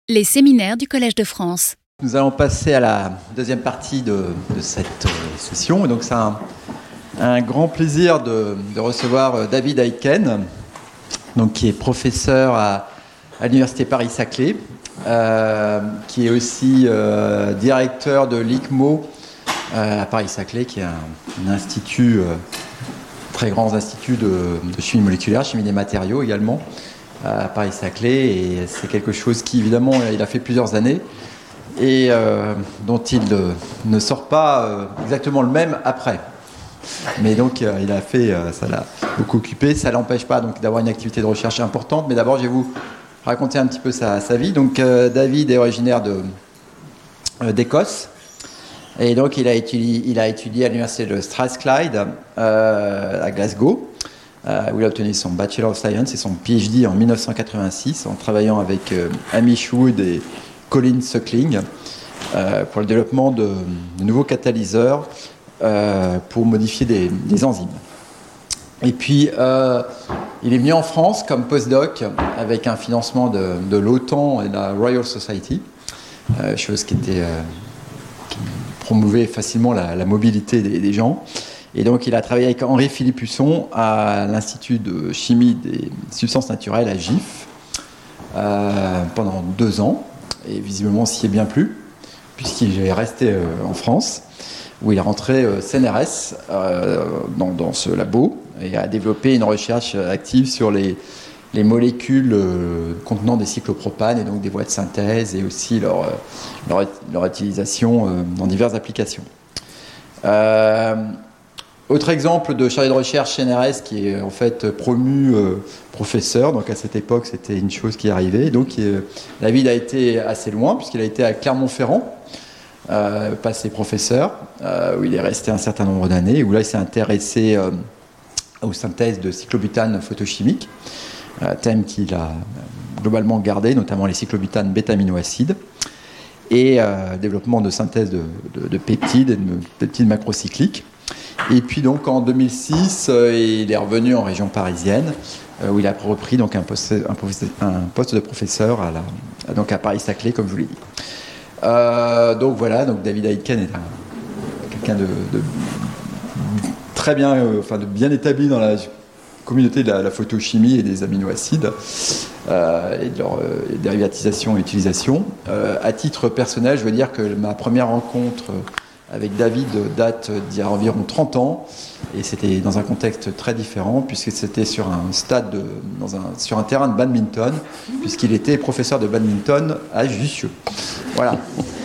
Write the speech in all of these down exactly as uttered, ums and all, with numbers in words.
Les séminaires du Collège de France. Nous allons passer à la deuxième partie de, de cette session. Et donc c'est un, un grand plaisir de, de recevoir David Aitken, donc, qui est professeur à, à l'Université Paris-Saclay, euh, qui est aussi euh, directeur de l'I C M O euh, à Paris-Saclay, qui est un, un institut, euh, très grand institut de, de chimie moléculaire, chimie des matériaux également, à Paris-Saclay, et c'est quelque chose qui, évidemment, il a fait plusieurs années et euh, dont il euh, ne sort pas euh, exactement le même après. Mais donc, euh, il a fait, euh, ça l'a beaucoup occupé. Ça ne l'empêche pas donc, d'avoir une activité de recherche importante. Mais d'abord, je vais vous raconter un petit peu sa, sa vie. Donc, euh, David est originaire de, euh, d'Écosse. Et donc, il a étudié, il a étudié à l'université de Strathclyde, euh, à Glasgow, Euh, où il a obtenu son Bachelor of Science et son P H D en dix-neuf cent quatre-vingt-six en travaillant avec euh, Hamish Wood et Colin Suckling euh, pour le développement de, de nouveaux catalyseurs euh, pour modifier des, des enzymes. Et puis, euh, il est venu en France comme postdoc avec un financement de, de l'OTAN et de la Royal Society, euh, chose qui, était, euh, qui promouvait facilement la, la mobilité des, des gens. Et donc, il a travaillé avec Henri-Philippe Husson à l'Institut de chimie des substances naturelles à G I F euh, pendant deux ans. Et visiblement, s'y est bien plu, puisqu'il est resté euh, en France, où il est rentré euh, C N R S euh, dans, dans ce labo et a développé une recherche active sur les, les molécules euh, contenant des cyclopropanes et donc des voies de synthèse et aussi leur, euh, leur, leur utilisation euh, dans diverses applications. Euh, Autre exemple de chargé de recherche C N R S qui est en fait promu euh, professeur, donc à cette époque c'était une chose qui arrivait, donc euh, David a été assez loin puisqu'il a été à Clermont-Ferrand, euh, passé professeur, euh, où il est resté un certain nombre d'années, où là il s'est intéressé euh, aux synthèses de cyclobutane photochimiques, euh, thème qu'il a globalement gardé, notamment les cyclobutanes bêta-aminoacides, et euh, développement de synthèse de, de, de peptides et de peptides macrocycliques. Et puis donc en deux mille six, euh, il est revenu en région parisienne, euh, où il a repris donc un poste, un poste, un poste de professeur à, la, donc à Paris-Saclay, comme je vous l'ai dit. Euh, donc voilà, donc David Aitken est un, quelqu'un de, de très bien, euh, enfin de bien établi dans la communauté de la, la photochimie et des aminoacides euh, et de leur euh, dérivatisation et utilisation. Euh, à titre personnel, je veux dire que ma première rencontre avec David date d'il y a environ trente ans, et c'était dans un contexte très différent, puisque c'était sur un stade, de, dans un, sur un terrain de badminton, puisqu'il était professeur de badminton à Jussieu. Voilà.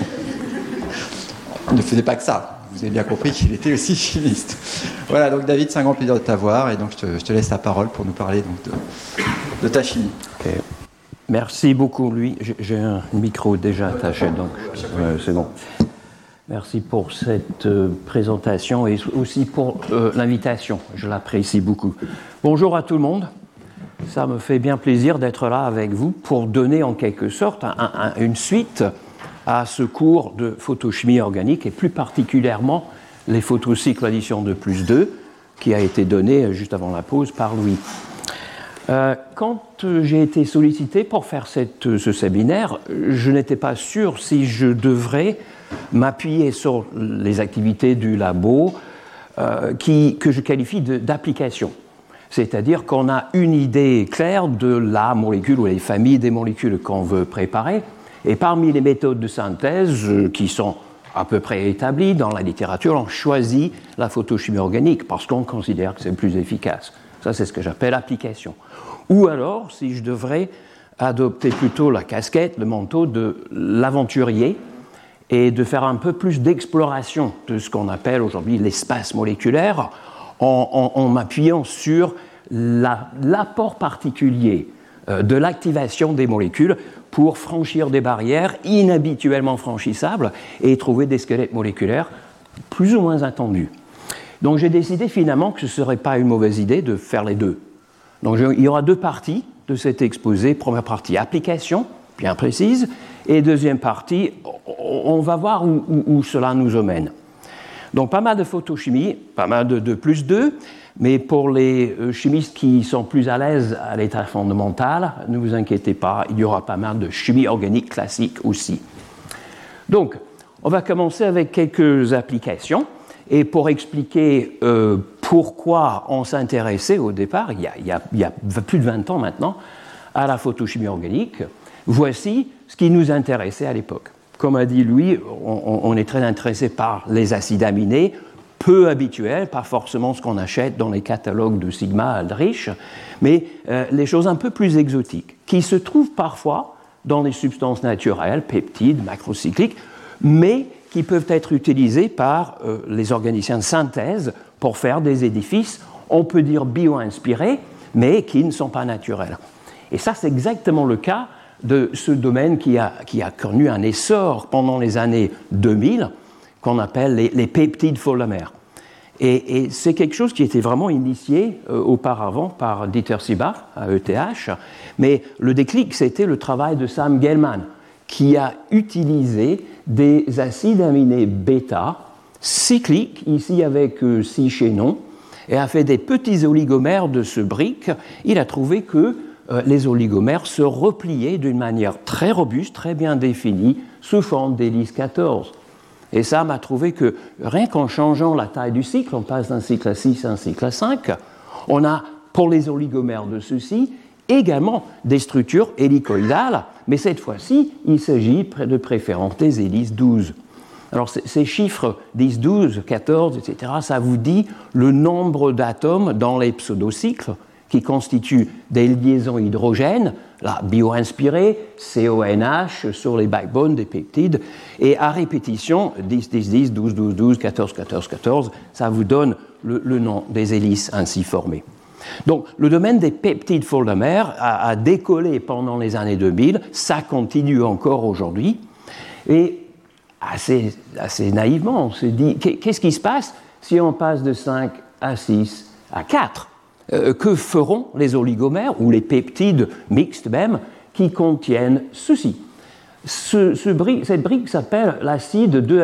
Il ne faisait pas que ça. Vous avez bien compris qu'il était aussi chimiste. Voilà, donc David, c'est un grand plaisir de t'avoir, et donc je te, je te laisse la parole pour nous parler donc, de, de ta chimie. Okay. Merci beaucoup, Louis. J'ai un micro déjà attaché, donc euh, c'est bon. Merci pour cette euh, présentation et aussi pour euh, l'invitation. Je l'apprécie beaucoup. Bonjour à tout le monde. Ça me fait bien plaisir d'être là avec vous pour donner en quelque sorte un, un, une suite à ce cours de photochimie organique et plus particulièrement les photocycles addition deux plus deux qui a été donné juste avant la pause par Louis. Euh, quand j'ai été sollicité pour faire cette, ce séminaire, je n'étais pas sûr si je devrais m'appuyer sur les activités du labo euh, qui, que je qualifie de, d'application. C'est-à-dire qu'on a une idée claire de la molécule ou les familles des molécules qu'on veut préparer, et parmi les méthodes de synthèse euh, qui sont à peu près établies dans la littérature, on choisit la photochimie organique parce qu'on considère que c'est le plus efficace. Ça, c'est ce que j'appelle application. Ou alors, si je devrais adopter plutôt la casquette, le manteau de l'aventurier, et de faire un peu plus d'exploration de ce qu'on appelle aujourd'hui l'espace moléculaire, en, en, en m'appuyant sur la, l'apport particulier euh, de l'activation des molécules pour franchir des barrières inhabituellement franchissables et trouver des squelettes moléculaires plus ou moins attendus. Donc j'ai décidé finalement que ce ne serait pas une mauvaise idée de faire les deux. Donc je, il y aura deux parties de cet exposé. Première partie, application, bien précise, et deuxième partie, on va voir où, où, où cela nous emmène. Donc pas mal de photochimie, pas mal de deux plus deux, Mais pour les euh, chimistes qui sont plus à l'aise à l'état fondamental, ne vous inquiétez pas, il y aura pas mal de chimie organique classique aussi. Donc, on va commencer avec quelques applications. Et pour expliquer euh, pourquoi on s'intéressait au départ, il y, a, il, y a, il y a plus de vingt ans maintenant, à la photochimie organique, voici ce qui nous intéressait à l'époque. Comme a dit Louis, on, on est très intéressé par les acides aminés, peu habituels, pas forcément ce qu'on achète dans les catalogues de Sigma Aldrich, mais euh, les choses un peu plus exotiques, qui se trouvent parfois dans les substances naturelles, peptides, macrocycliques, mais qui peuvent être utilisés par euh, les organiciens de synthèse pour faire des édifices, on peut dire bio-inspirés, mais qui ne sont pas naturels. Et ça, c'est exactement le cas de ce domaine qui a, qui a connu un essor pendant les années deux mille, qu'on appelle les, les peptides polymères. Et, et c'est quelque chose qui était vraiment initié euh, auparavant par Dieter Sibach à E T H, mais le déclic, c'était le travail de Sam Gelman, qui a utilisé des acides aminés bêta cycliques, ici avec euh, six chaînons, et a fait des petits oligomères de ce brique. Il a trouvé que euh, les oligomères se repliaient d'une manière très robuste, très bien définie, sous forme d'hélice quatorze. Et ça m'a trouvé que rien qu'en changeant la taille du cycle, on passe d'un cycle à six à un cycle à cinq, on a, pour les oligomères de ceux-ci, également des structures hélicoïdales, mais cette fois-ci, il s'agit de préférence des hélices douze. Alors, ces chiffres dix, douze, quatorze, et cetera, ça vous dit le nombre d'atomes dans les pseudocycles qui constituent des liaisons hydrogènes, là, bio-inspirées, C O N H sur les backbones des peptides, et à répétition, dix, dix, dix, douze, douze, douze, quatorze, quatorze, quatorze, ça vous donne le, le nom des hélices ainsi formées. Donc, le domaine des peptides polymères a, a décollé pendant les années deux mille, ça continue encore aujourd'hui, et assez, assez naïvement, on se dit, qu'est-ce qui se passe si on passe de cinq à six à quatre ? euh, Que feront les oligomères, ou les peptides mixtes même, qui contiennent ceci ? Ce, ce brique, cette brique s'appelle l'acide deux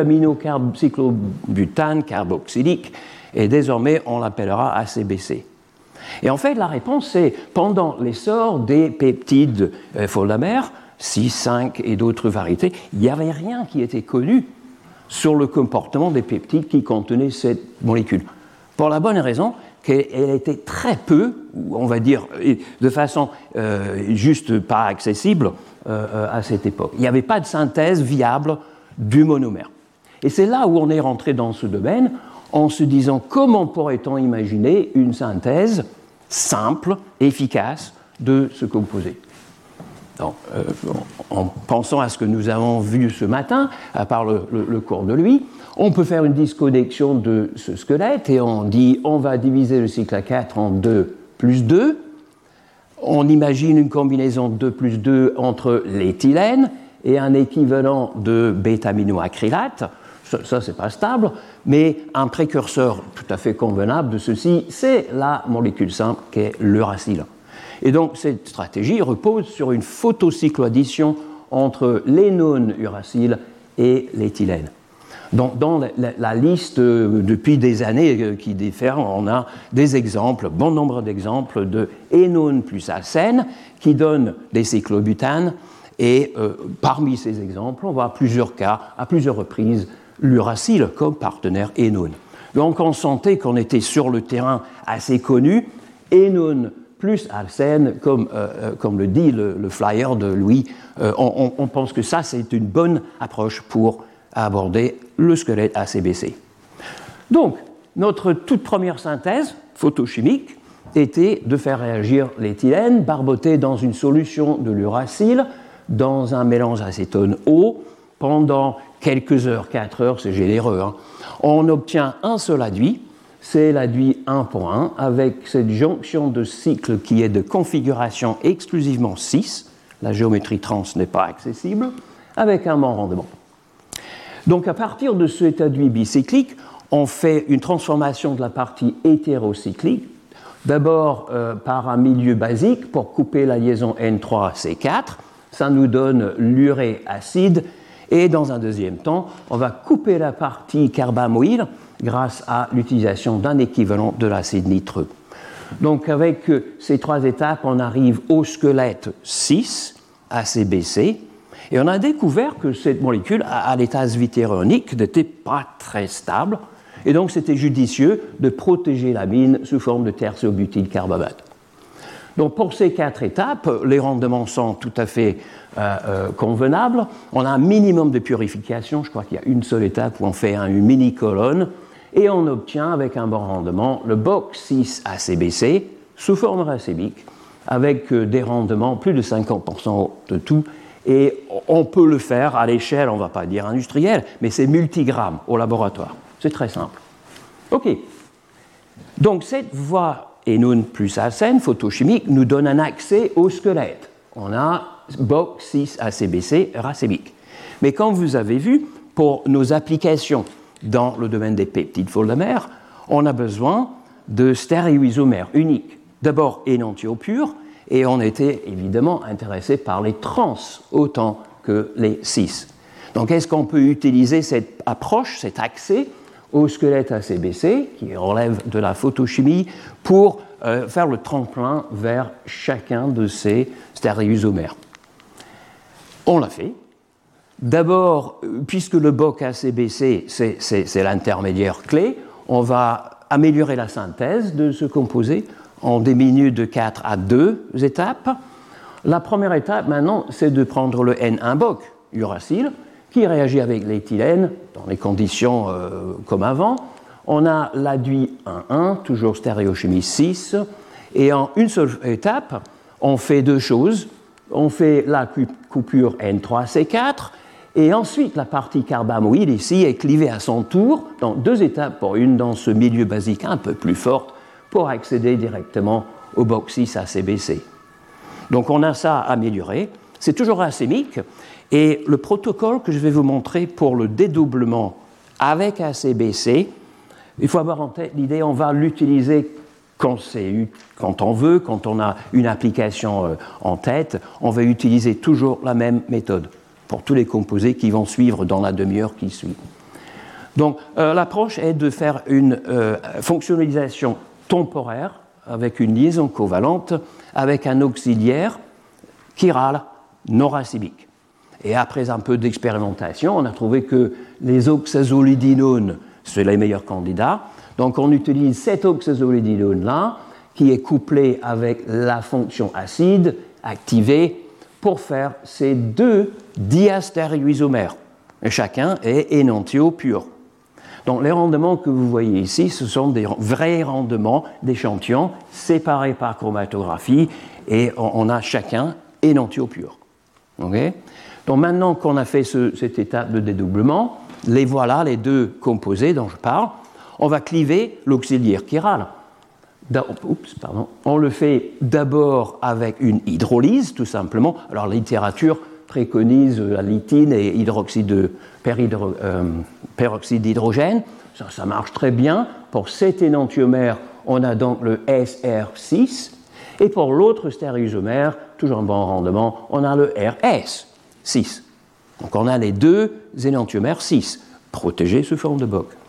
aminocarbocyclobutane carboxylique, et désormais on l'appellera A C B C. Et en fait, la réponse, c'est pendant l'essor des peptides polymères, six, cinq et d'autres variétés, il n'y avait rien qui était connu sur le comportement des peptides qui contenaient cette molécule. Pour la bonne raison qu'elle était très peu, on va dire de façon euh, juste pas accessible euh, à cette époque. Il n'y avait pas de synthèse viable du monomère. Et c'est là où on est rentré dans ce domaine, en se disant comment pourrait-on imaginer une synthèse simple, efficace de ce composé. Donc, euh, en pensant à ce que nous avons vu ce matin, à part le, le, le cours de lui, on peut faire une disconnexion de ce squelette et on dit on va diviser le cycle A quatre en deux plus deux. On imagine une combinaison de deux plus deux entre l'éthylène et un équivalent de bêta-aminoacrylate. Ça, ça c'est pas stable, mais un précurseur tout à fait convenable de ceci, c'est la molécule simple qui est l'uracile. Et donc cette stratégie repose sur une photocycloaddition entre l'énone-uracile et l'éthylène. Donc, dans la, la, la liste euh, depuis des années euh, qui diffèrent, on a des exemples, bon nombre d'exemples de énone plus alcène qui donnent des cyclobutanes. Et euh, parmi ces exemples, on voit à plusieurs cas, à plusieurs reprises, l'uracile comme partenaire énone. Donc on sentait qu'on était sur le terrain assez connu, énone plus alcène, comme, euh, comme le dit le, le flyer de Louis, euh, on, on pense que ça c'est une bonne approche pour aborder le squelette A C B C. Donc, notre toute première synthèse photochimique était de faire réagir l'éthylène barboté dans une solution de l'uracile dans un mélange acétone-eau pendant quelques heures, quatre heures, c'est généreux. Hein. On obtient un seul aduit, c'est l'aduit un pour un, avec cette jonction de cycle qui est de configuration exclusivement six, la géométrie trans n'est pas accessible, avec un bon rendement. Donc à partir de cet aduit bicyclique, on fait une transformation de la partie hétérocyclique, d'abord euh, par un milieu basique pour couper la liaison N trois C quatre, ça nous donne l'urée acide, Et dans un deuxième temps, on va couper la partie carbamoïde grâce à l'utilisation d'un équivalent de l'acide nitreux. Donc avec ces trois étapes, on arrive au squelette six, A C B C, et on a découvert que cette molécule, à l'état zwitterionique, n'était pas très stable, et donc c'était judicieux de protéger l'amine sous forme de tertiobutylcarbamate. Donc pour ces quatre étapes, les rendements sont tout à fait euh, euh, convenables. On a un minimum de purification, je crois qu'il y a une seule étape où on fait un, une mini-colonne, et on obtient avec un bon rendement le B O C six A C B C sous forme racémique, avec euh, des rendements plus de cinquante pour cent de tout, et on peut le faire à l'échelle, on ne va pas dire industrielle, mais c'est multigrammes au laboratoire. C'est très simple. OK. Donc cette voie Enun plus acène photochimique nous donne un accès au squelette. On a B O C six A C B C racémique. Mais comme vous avez vu, pour nos applications dans le domaine des peptides foldamères, on a besoin de stéréoisomères uniques. D'abord énantiopures, et on était évidemment intéressé par les trans autant que les cis. Donc est-ce qu'on peut utiliser cette approche, cet accès au squelette A C B C, qui relève de la photochimie, pour euh, faire le tremplin vers chacun de ces stéréoisomères? On l'a fait. D'abord, puisque le B O C A C B C, c'est, c'est, c'est l'intermédiaire clé, on va améliorer la synthèse de ce composé. On diminue de quatre à deux étapes. La première étape, maintenant, c'est de prendre le N un B O C, uracile, qui réagit avec l'éthylène dans les conditions euh, comme avant. On a l'adduit un un, toujours stéréochimie six, et en une seule étape, on fait deux choses. On fait la coupure N trois C quatre, et ensuite la partie carbamoïde ici est clivée à son tour dans deux étapes, pour une dans ce milieu basique un peu plus forte, pour accéder directement au B O C six A C B C. Donc on a ça amélioré. C'est toujours racémique. Et le protocole que je vais vous montrer pour le dédoublement avec A C B C, il faut avoir en tête l'idée, on va l'utiliser quand, c'est, quand on veut, quand on a une application en tête, on va utiliser toujours la même méthode pour tous les composés qui vont suivre dans la demi-heure qui suit. Donc euh, l'approche est de faire une euh, fonctionnalisation temporaire avec une liaison covalente avec un auxiliaire chiral non racémique. Et après un peu d'expérimentation, on a trouvé que les oxazolidinones, c'est les meilleurs candidats. Donc on utilise cet oxazolidinone-là, qui est couplé avec la fonction acide activée pour faire ces deux diastéréoisomères. Et chacun est énantiopure. Donc les rendements que vous voyez ici, ce sont des vrais rendements d'échantillons séparés par chromatographie, et on a chacun énantiopure. Okay? Donc maintenant qu'on a fait ce, cette étape de dédoublement, les voilà, les deux composés dont je parle, on va cliver l'auxiliaire chiral. Oups, pardon. On le fait d'abord avec une hydrolyse, tout simplement. Alors la littérature préconise la litine et hydroxyde de, péridro, euh, peroxyde d'hydrogène. Ça, ça marche très bien. Pour cet énantiomère, on a donc le S R six. Et pour l'autre stéréoisomère, toujours un bon rendement, on a le R S six. Donc on a les deux énantiomères six, protégés sous forme de B O C.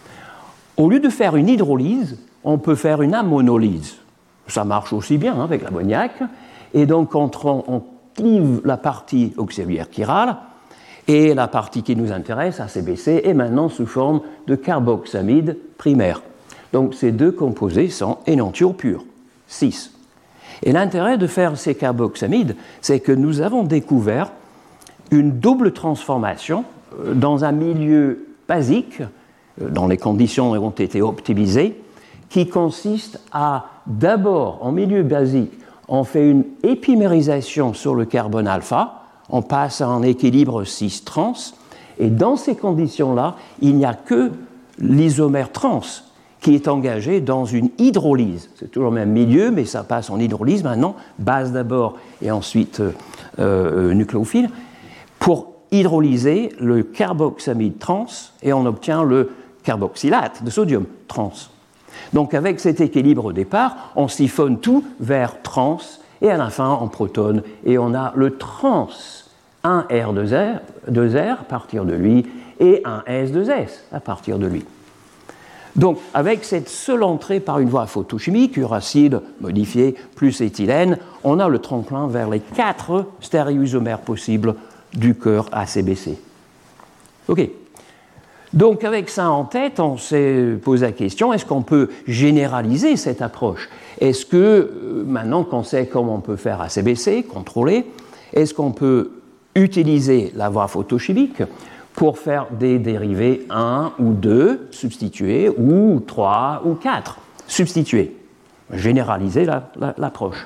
Au lieu de faire une hydrolyse, on peut faire une ammonolyse. Ça marche aussi bien hein, avec l'ammoniac. Et donc on, on clive la partie auxiliaire chirale, et la partie qui nous intéresse, A C B C, est maintenant sous forme de carboxamide primaire. Donc ces deux composés sont énantiopures, six. Et l'intérêt de faire ces carboxamides, c'est que nous avons découvert une double transformation dans un milieu basique, dont les conditions ont été optimisées, qui consiste à, d'abord, en milieu basique, on fait une épimérisation sur le carbone alpha, on passe à un équilibre cis trans, et dans ces conditions-là, il n'y a que l'isomère trans qui est engagé dans une hydrolyse. C'est toujours le même milieu, mais ça passe en hydrolyse maintenant, base d'abord et ensuite euh, euh, nucléophile, pour hydrolyser le carboxamide trans, et on obtient le carboxylate de sodium trans. Donc avec cet équilibre au départ, on siphonne tout vers trans, et à la fin on protonne, et on a le trans un R deux R, deux R à partir de lui et un S deux S à partir de lui. Donc, avec cette seule entrée par une voie photochimique, uracile modifié plus éthylène, on a le tremplin vers les quatre stéréoisomères possibles du cœur A C B C. OK. Donc, avec ça en tête, on s'est posé la question, est-ce qu'on peut généraliser cette approche? Est-ce que, maintenant qu'on sait comment on peut faire A C B C, contrôler, est-ce qu'on peut utiliser la voie photochimique pour faire des dérivés un ou deux substitués, ou trois ou quatre substitués? Généraliser la, la, l'approche.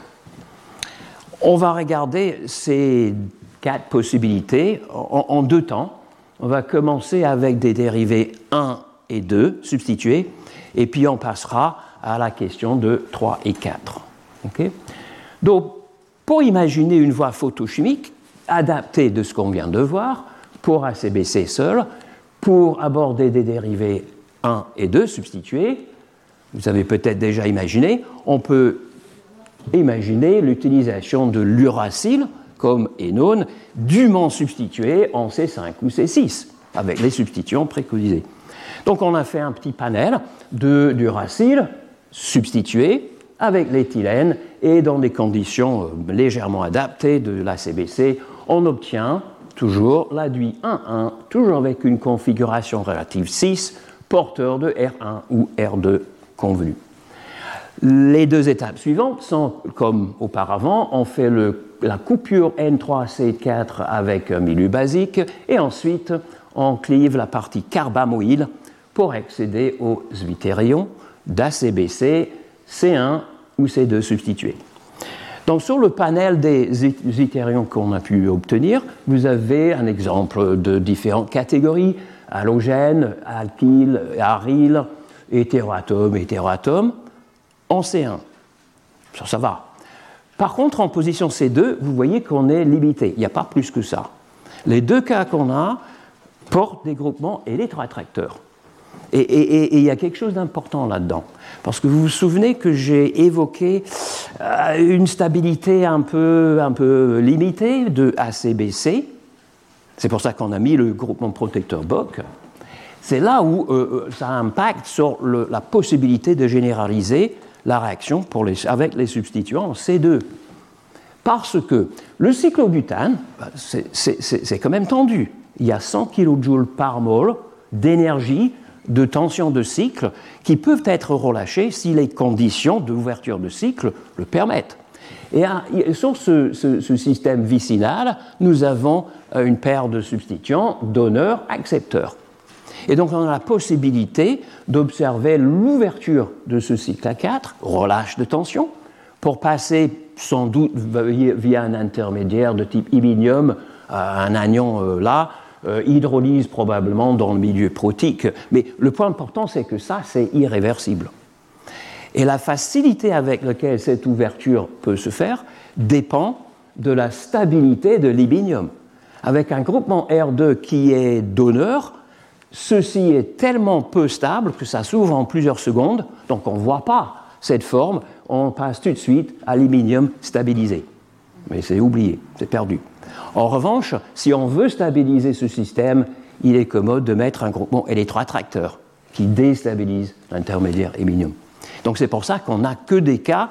On va regarder ces quatre possibilités en, en deux temps. On va commencer avec des dérivés un et deux substitués, et puis on passera à la question de trois et quatre. Okay? Donc, pour imaginer une voie photochimique adaptée de ce qu'on vient de voir, pour A C B C seul, pour aborder des dérivés un et deux substitués, vous avez peut-être déjà imaginé, on peut imaginer l'utilisation de l'uracile comme énone, dûment substitué en C cinq ou C six, avec les substituants préconisés. Donc on a fait un petit panel de, d'uracile substitué avec l'éthylène, et dans des conditions légèrement adaptées de l'A C B C, on obtient toujours l'adduit un un, toujours avec une configuration relative six, porteur de R un ou R deux convenu. Les deux étapes suivantes sont, comme auparavant, on fait le, la coupure N trois C quatre avec un milieu basique, et ensuite on clive la partie carbamoyle pour accéder aux zwitterions d'A C B C, C un ou C deux substitués. Donc sur le panel des zwitterions qu'on a pu obtenir, vous avez un exemple de différentes catégories, halogène, alkyle, aryl, hétéroatome, hétéroatome, en C un. Ça, ça va. Par contre, en position C deux, vous voyez qu'on est limité. Il n'y a pas plus que ça. Les deux cas qu'on a portent des groupements électroattracteurs. Et, et, et il y a quelque chose d'important là-dedans. Parce que vous vous souvenez que j'ai évoqué euh, une stabilité un peu, un peu limitée de A C B C. C'est pour ça qu'on a mis le groupement protecteur Bock. C'est là où euh, ça impacte sur le, la possibilité de généraliser la réaction pour les, avec les substituants en C deux. Parce que le cyclobutane, c'est, c'est, c'est, c'est quand même tendu. Il y a cent kilojoules par mol d'énergie de tension de cycle qui peuvent être relâchées si les conditions d'ouverture de cycle le permettent. Et à, sur ce, ce, ce système vicinal, nous avons une paire de substituants donneurs-accepteurs. Et donc on a la possibilité d'observer l'ouverture de ce cycle A quatre, relâche de tension, pour passer sans doute via un intermédiaire de type iminium, un anion euh, là, euh, hydrolyse probablement dans le milieu protique. Mais le point important, c'est que ça, c'est irréversible. Et la facilité avec laquelle cette ouverture peut se faire dépend de la stabilité de l'iminium. Avec un groupement R deux qui est donneur, ceci est tellement peu stable que ça s'ouvre en plusieurs secondes, donc on ne voit pas cette forme, on passe tout de suite à l'iminium stabilisé. Mais c'est oublié, c'est perdu. En revanche, si on veut stabiliser ce système, il est commode de mettre un groupement électroattracteur qui déstabilise l'intermédiaire iminium. Donc c'est pour ça qu'on n'a que des cas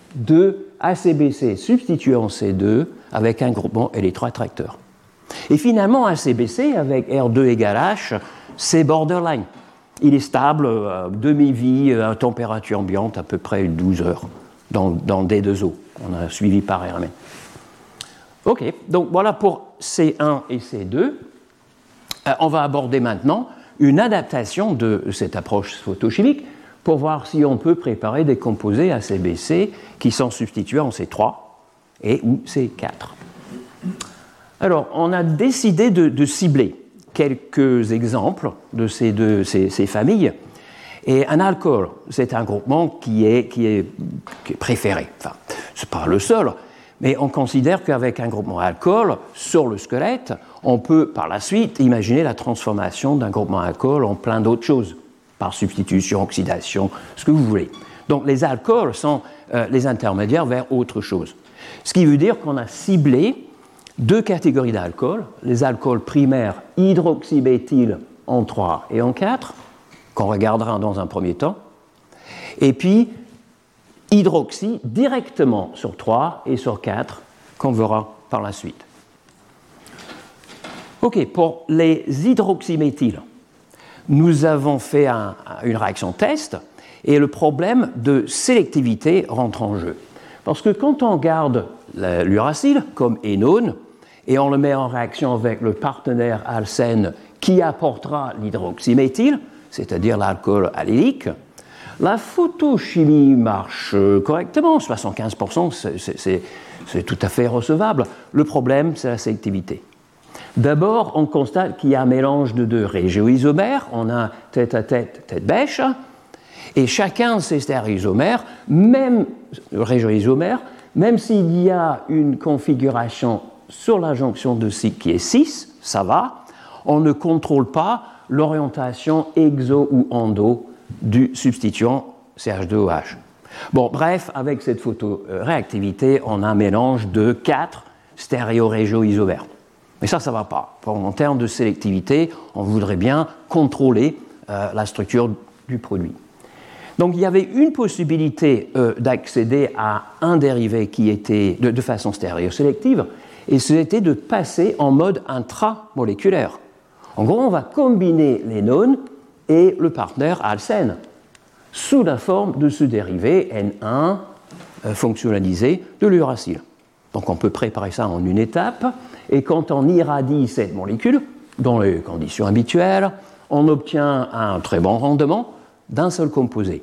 de A C B C substitué en C deux avec un groupement électroattracteur. Et finalement, A C B C avec R deux égale H, c'est borderline. Il est stable, euh, demi-vie, à température ambiante, à peu près douze heures dans, dans D deux O. On a suivi par R M N. OK, donc voilà pour C un et C deux. Euh, on va aborder maintenant une adaptation de cette approche photochimique pour voir si on peut préparer des composés A C B C qui sont substitués en C trois et ou C quatre. Alors, on a décidé de, de cibler quelques exemples de ces deux ces, ces familles. Et un alcool, c'est un groupement qui est, qui est, qui est préféré. Enfin, ce n'est pas le seul, mais on considère qu'avec un groupement alcool sur le squelette, on peut par la suite imaginer la transformation d'un groupement alcool en plein d'autres choses, par substitution, oxydation, ce que vous voulez. Donc les alcools sont euh, les intermédiaires vers autre chose. Ce qui veut dire qu'on a ciblé deux catégories d'alcools, les alcools primaires hydroxyméthyl en trois et en quatre, qu'on regardera dans un premier temps, et puis hydroxy directement sur trois et sur quatre, qu'on verra par la suite. Ok, pour les hydroxyméthyls, nous avons fait un, une réaction test, et le problème de sélectivité rentre en jeu. Parce que quand on garde l'uracile comme énone, et on le met en réaction avec le partenaire alcène qui apportera l'hydroxyméthyl, c'est-à-dire l'alcool allylique, la photochimie marche correctement, soixante-quinze pour cent, c'est, c'est, c'est tout à fait recevable. Le problème, c'est la sélectivité. D'abord, on constate qu'il y a un mélange de deux régioisomères, on a tête-à-tête, tête-bêche, et chacun de ces stéréoisomères, même régioisomères, même s'il y a une configuration sur la jonction de cycle qui est six, ça va, on ne contrôle pas l'orientation exo ou endo du substituant C H deux O H. Bon, bref, avec cette photoréactivité, on a un mélange de quatre stéréorégioisomères. Mais ça, ça ne va pas. En termes de sélectivité, on voudrait bien contrôler euh, la structure du produit. Donc, il y avait une possibilité euh, d'accéder à un dérivé qui était de, de façon stéréosélective, et c'était de passer en mode intramoléculaire. En gros, on va combiner l'énone et le partenaire alcène sous la forme de ce dérivé N un euh, fonctionnalisé de l'uracile. Donc, on peut préparer ça en une étape, et quand on irradie cette molécule, dans les conditions habituelles, on obtient un très bon rendement d'un seul composé,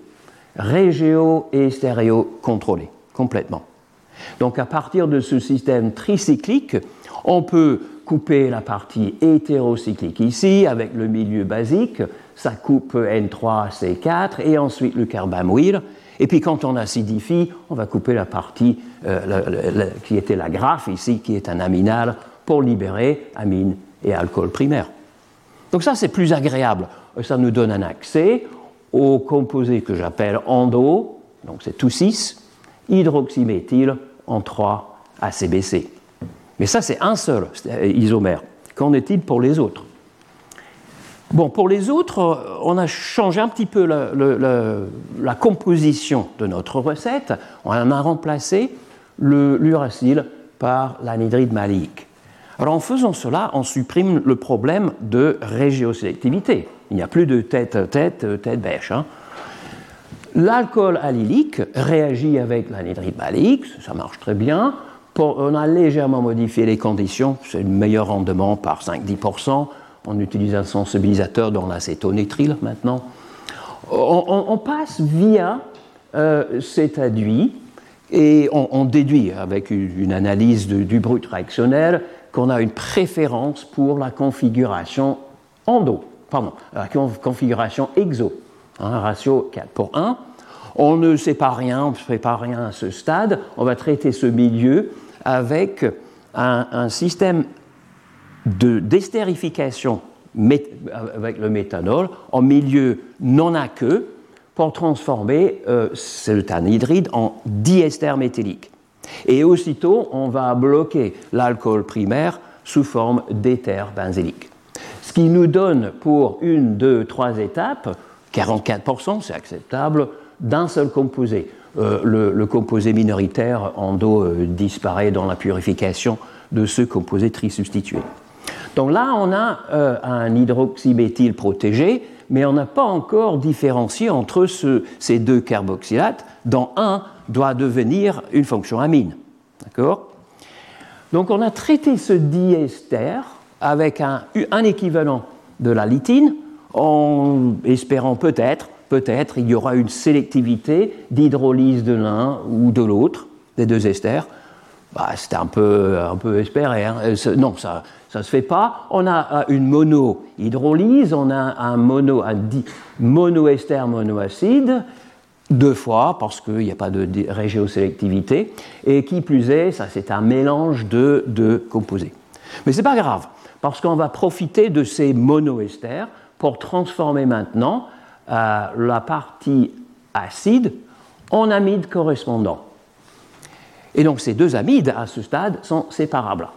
régio et stéréo contrôlé, complètement. Donc à partir de ce système tricyclique, on peut couper la partie hétérocyclique ici avec le milieu basique, ça coupe N trois C quatre et ensuite le carbamyl. Et puis quand on acidifie, on va couper la partie euh, la, la, la, qui était la graphe ici, qui est un aminal, pour libérer amine et alcool primaire. Donc ça c'est plus agréable, ça nous donne un accès au composé que j'appelle endo, donc c'est tout six, hydroxyméthyl en trois A C B C. Mais ça, c'est un seul isomère. Qu'en est-il pour les autres? Bon, pour les autres, on a changé un petit peu la, la, la composition de notre recette. On a remplacé le, l'uracile par l'anhydride maléique. Alors, en faisant cela, on supprime le problème de régiosélectivité. Il n'y a plus de tête-tête, tête-bêche. Hein. L'alcool allylique réagit avec l'anhydride maléique, ça marche très bien. Pour, on a légèrement modifié les conditions, c'est un meilleur rendement par cinq à dix pour cent. On utilise un sensibilisateur dans l'acétonitrile maintenant. On, on, on passe via euh, cet adduit et on, on déduit avec une, une analyse de, du brut réactionnel qu'on a une préférence pour la configuration endo, pardon, la configuration exo. Un ratio quatre pour un. On ne sait pas rien, on ne fait pas rien à ce stade. On va traiter ce milieu avec un, un système de d'estérification avec le méthanol en milieu non aqueux pour transformer euh, cet anhydride en diester méthylique. Et aussitôt, on va bloquer l'alcool primaire sous forme d'éther benzylique. Ce qui nous donne pour une, deux, trois étapes quarante-quatre pour cent, c'est acceptable, d'un seul composé. Euh, le, le composé minoritaire endo euh, disparaît dans la purification de ce composé trisubstitué. Donc là, on a euh, un hydroxyméthyl protégé, mais on n'a pas encore différencié entre ce, ces deux carboxylates, dont un doit devenir une fonction amine. D'accord ? Donc on a traité ce diester avec un, un équivalent de la litine, en espérant peut-être, peut-être, il y aura une sélectivité d'hydrolyse de l'un ou de l'autre, des deux esters. Bah, c'était un peu, un peu espéré. Hein. Non, ça ne se fait pas. On a une monohydrolyse, on a un, mono, un di, monoester monoacide, deux fois, parce qu'il n'y a pas de régiosélectivité, et qui plus est, ça c'est un mélange de deux composés. Mais ce n'est pas grave, parce qu'on va profiter de ces monoesters pour transformer maintenant euh, la partie acide en amide correspondant. Et donc ces deux amides, à ce stade, sont séparables.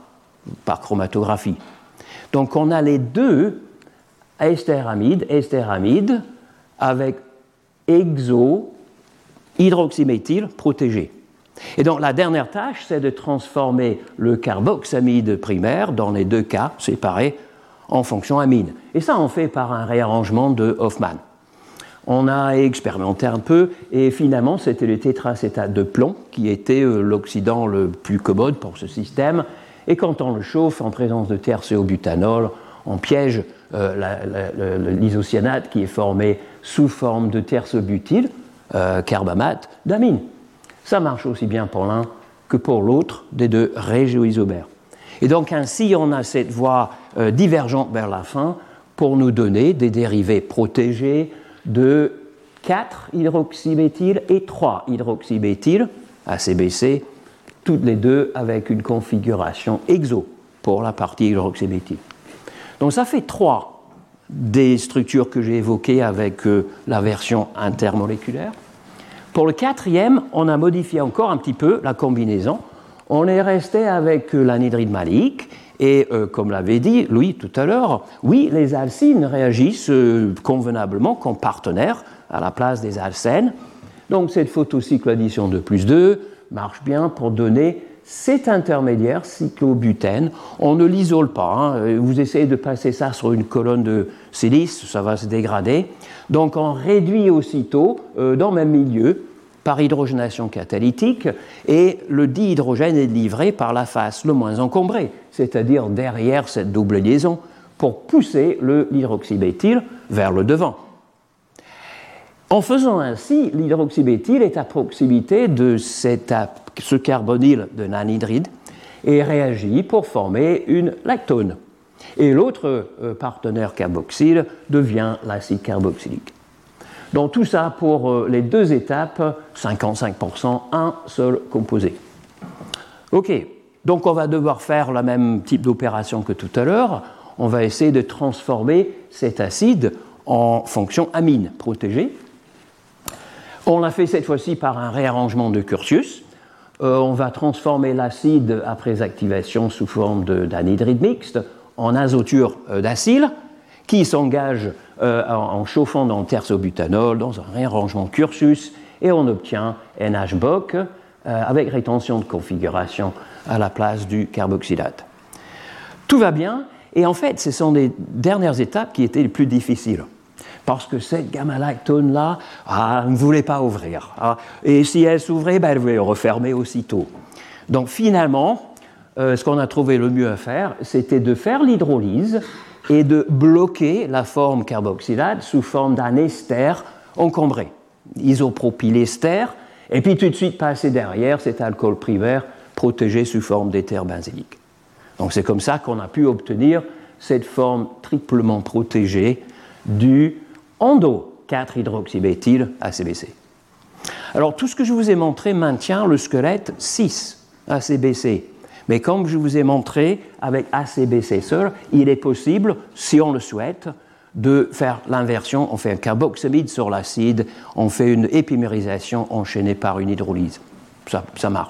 par chromatographie. Donc on a les deux estéramide, estéramide avec exo, hydroxyméthyle protégé. Et donc la dernière tâche, c'est de transformer le carboxamide primaire, dans les deux cas séparés, en fonction amine. Et ça, on fait par un réarrangement de Hofmann. On a expérimenté un peu, et finalement, c'était le tétracétate de plomb qui était l'oxydant le plus commode pour ce système. Et quand on le chauffe en présence de tiercéobutanol, on piège euh, la, la, la, l'isocyanate qui est formé sous forme de tiercéobutyle, euh, carbamate d'amine. Ça marche aussi bien pour l'un que pour l'autre des deux régioisomères. Et donc ainsi, on a cette voie euh, divergente vers la fin pour nous donner des dérivés protégés de quatre hydroxyméthyle et trois hydroxyméthyle, A C B C, toutes les deux avec une configuration exo pour la partie hydroxyméthyle. Donc ça fait trois des structures que j'ai évoquées avec euh, la version intermoléculaire. Pour le quatrième, on a modifié encore un petit peu la combinaison. On est resté avec euh, l'anhydride maléique et, euh, comme l'avait dit Louis tout à l'heure, oui, les alcynes réagissent euh, convenablement comme partenaires à la place des alcènes. Donc cette photocycloaddition de plus deux marche bien pour donner cet intermédiaire cyclobutène. On ne l'isole pas. Hein. Vous essayez de passer ça sur une colonne de silice, ça va se dégrader. Donc on réduit aussitôt euh, dans le même milieu par hydrogénation catalytique et le dihydrogène est livré par la face le moins encombrée, c'est-à-dire derrière cette double liaison pour pousser le l'hydroxyméthyle vers le devant. En faisant ainsi, l'hydroxyméthyle est à proximité de cette, ce carbonyle de l'anhydride et réagit pour former une lactone. Et l'autre euh, partenaire carboxyle devient l'acide carboxylique. Donc tout ça pour euh, les deux étapes, cinquante-cinq pour cent, un seul composé. Ok, donc on va devoir faire le même type d'opération que tout à l'heure. On va essayer de transformer cet acide en fonction amine protégée. On l'a fait cette fois-ci par un réarrangement de Curtius. Euh, on va transformer l'acide après activation sous forme de, d'anhydride mixte en azoture euh, d'acyle qui s'engage euh, en, en chauffant dans le tiercéobutanol dans un réarrangement Curtius et on obtient N H B O C euh, avec rétention de configuration à la place du carboxylate. Tout va bien et en fait ce sont les dernières étapes qui étaient les plus difficiles. Parce que cette gamma-lactone-là, ah, elle ne voulait pas ouvrir. Ah, et si elle s'ouvrait, ben, elle voulait refermer aussitôt. Donc finalement, euh, ce qu'on a trouvé le mieux à faire, c'était de faire l'hydrolyse et de bloquer la forme carboxylate sous forme d'un ester encombré, isopropylester, et puis tout de suite passer derrière cet alcool primaire protégé sous forme d'éther benzylique. Donc c'est comme ça qu'on a pu obtenir cette forme triplement protégée du endo quatre hydroxyméthyle A C B C. Alors tout ce que je vous ai montré maintient le squelette six A C B C. Mais comme je vous ai montré, avec A C B C seul, il est possible, si on le souhaite, de faire l'inversion. On fait un carboxamide sur l'acide, on fait une épimérisation enchaînée par une hydrolyse. Ça, ça marche.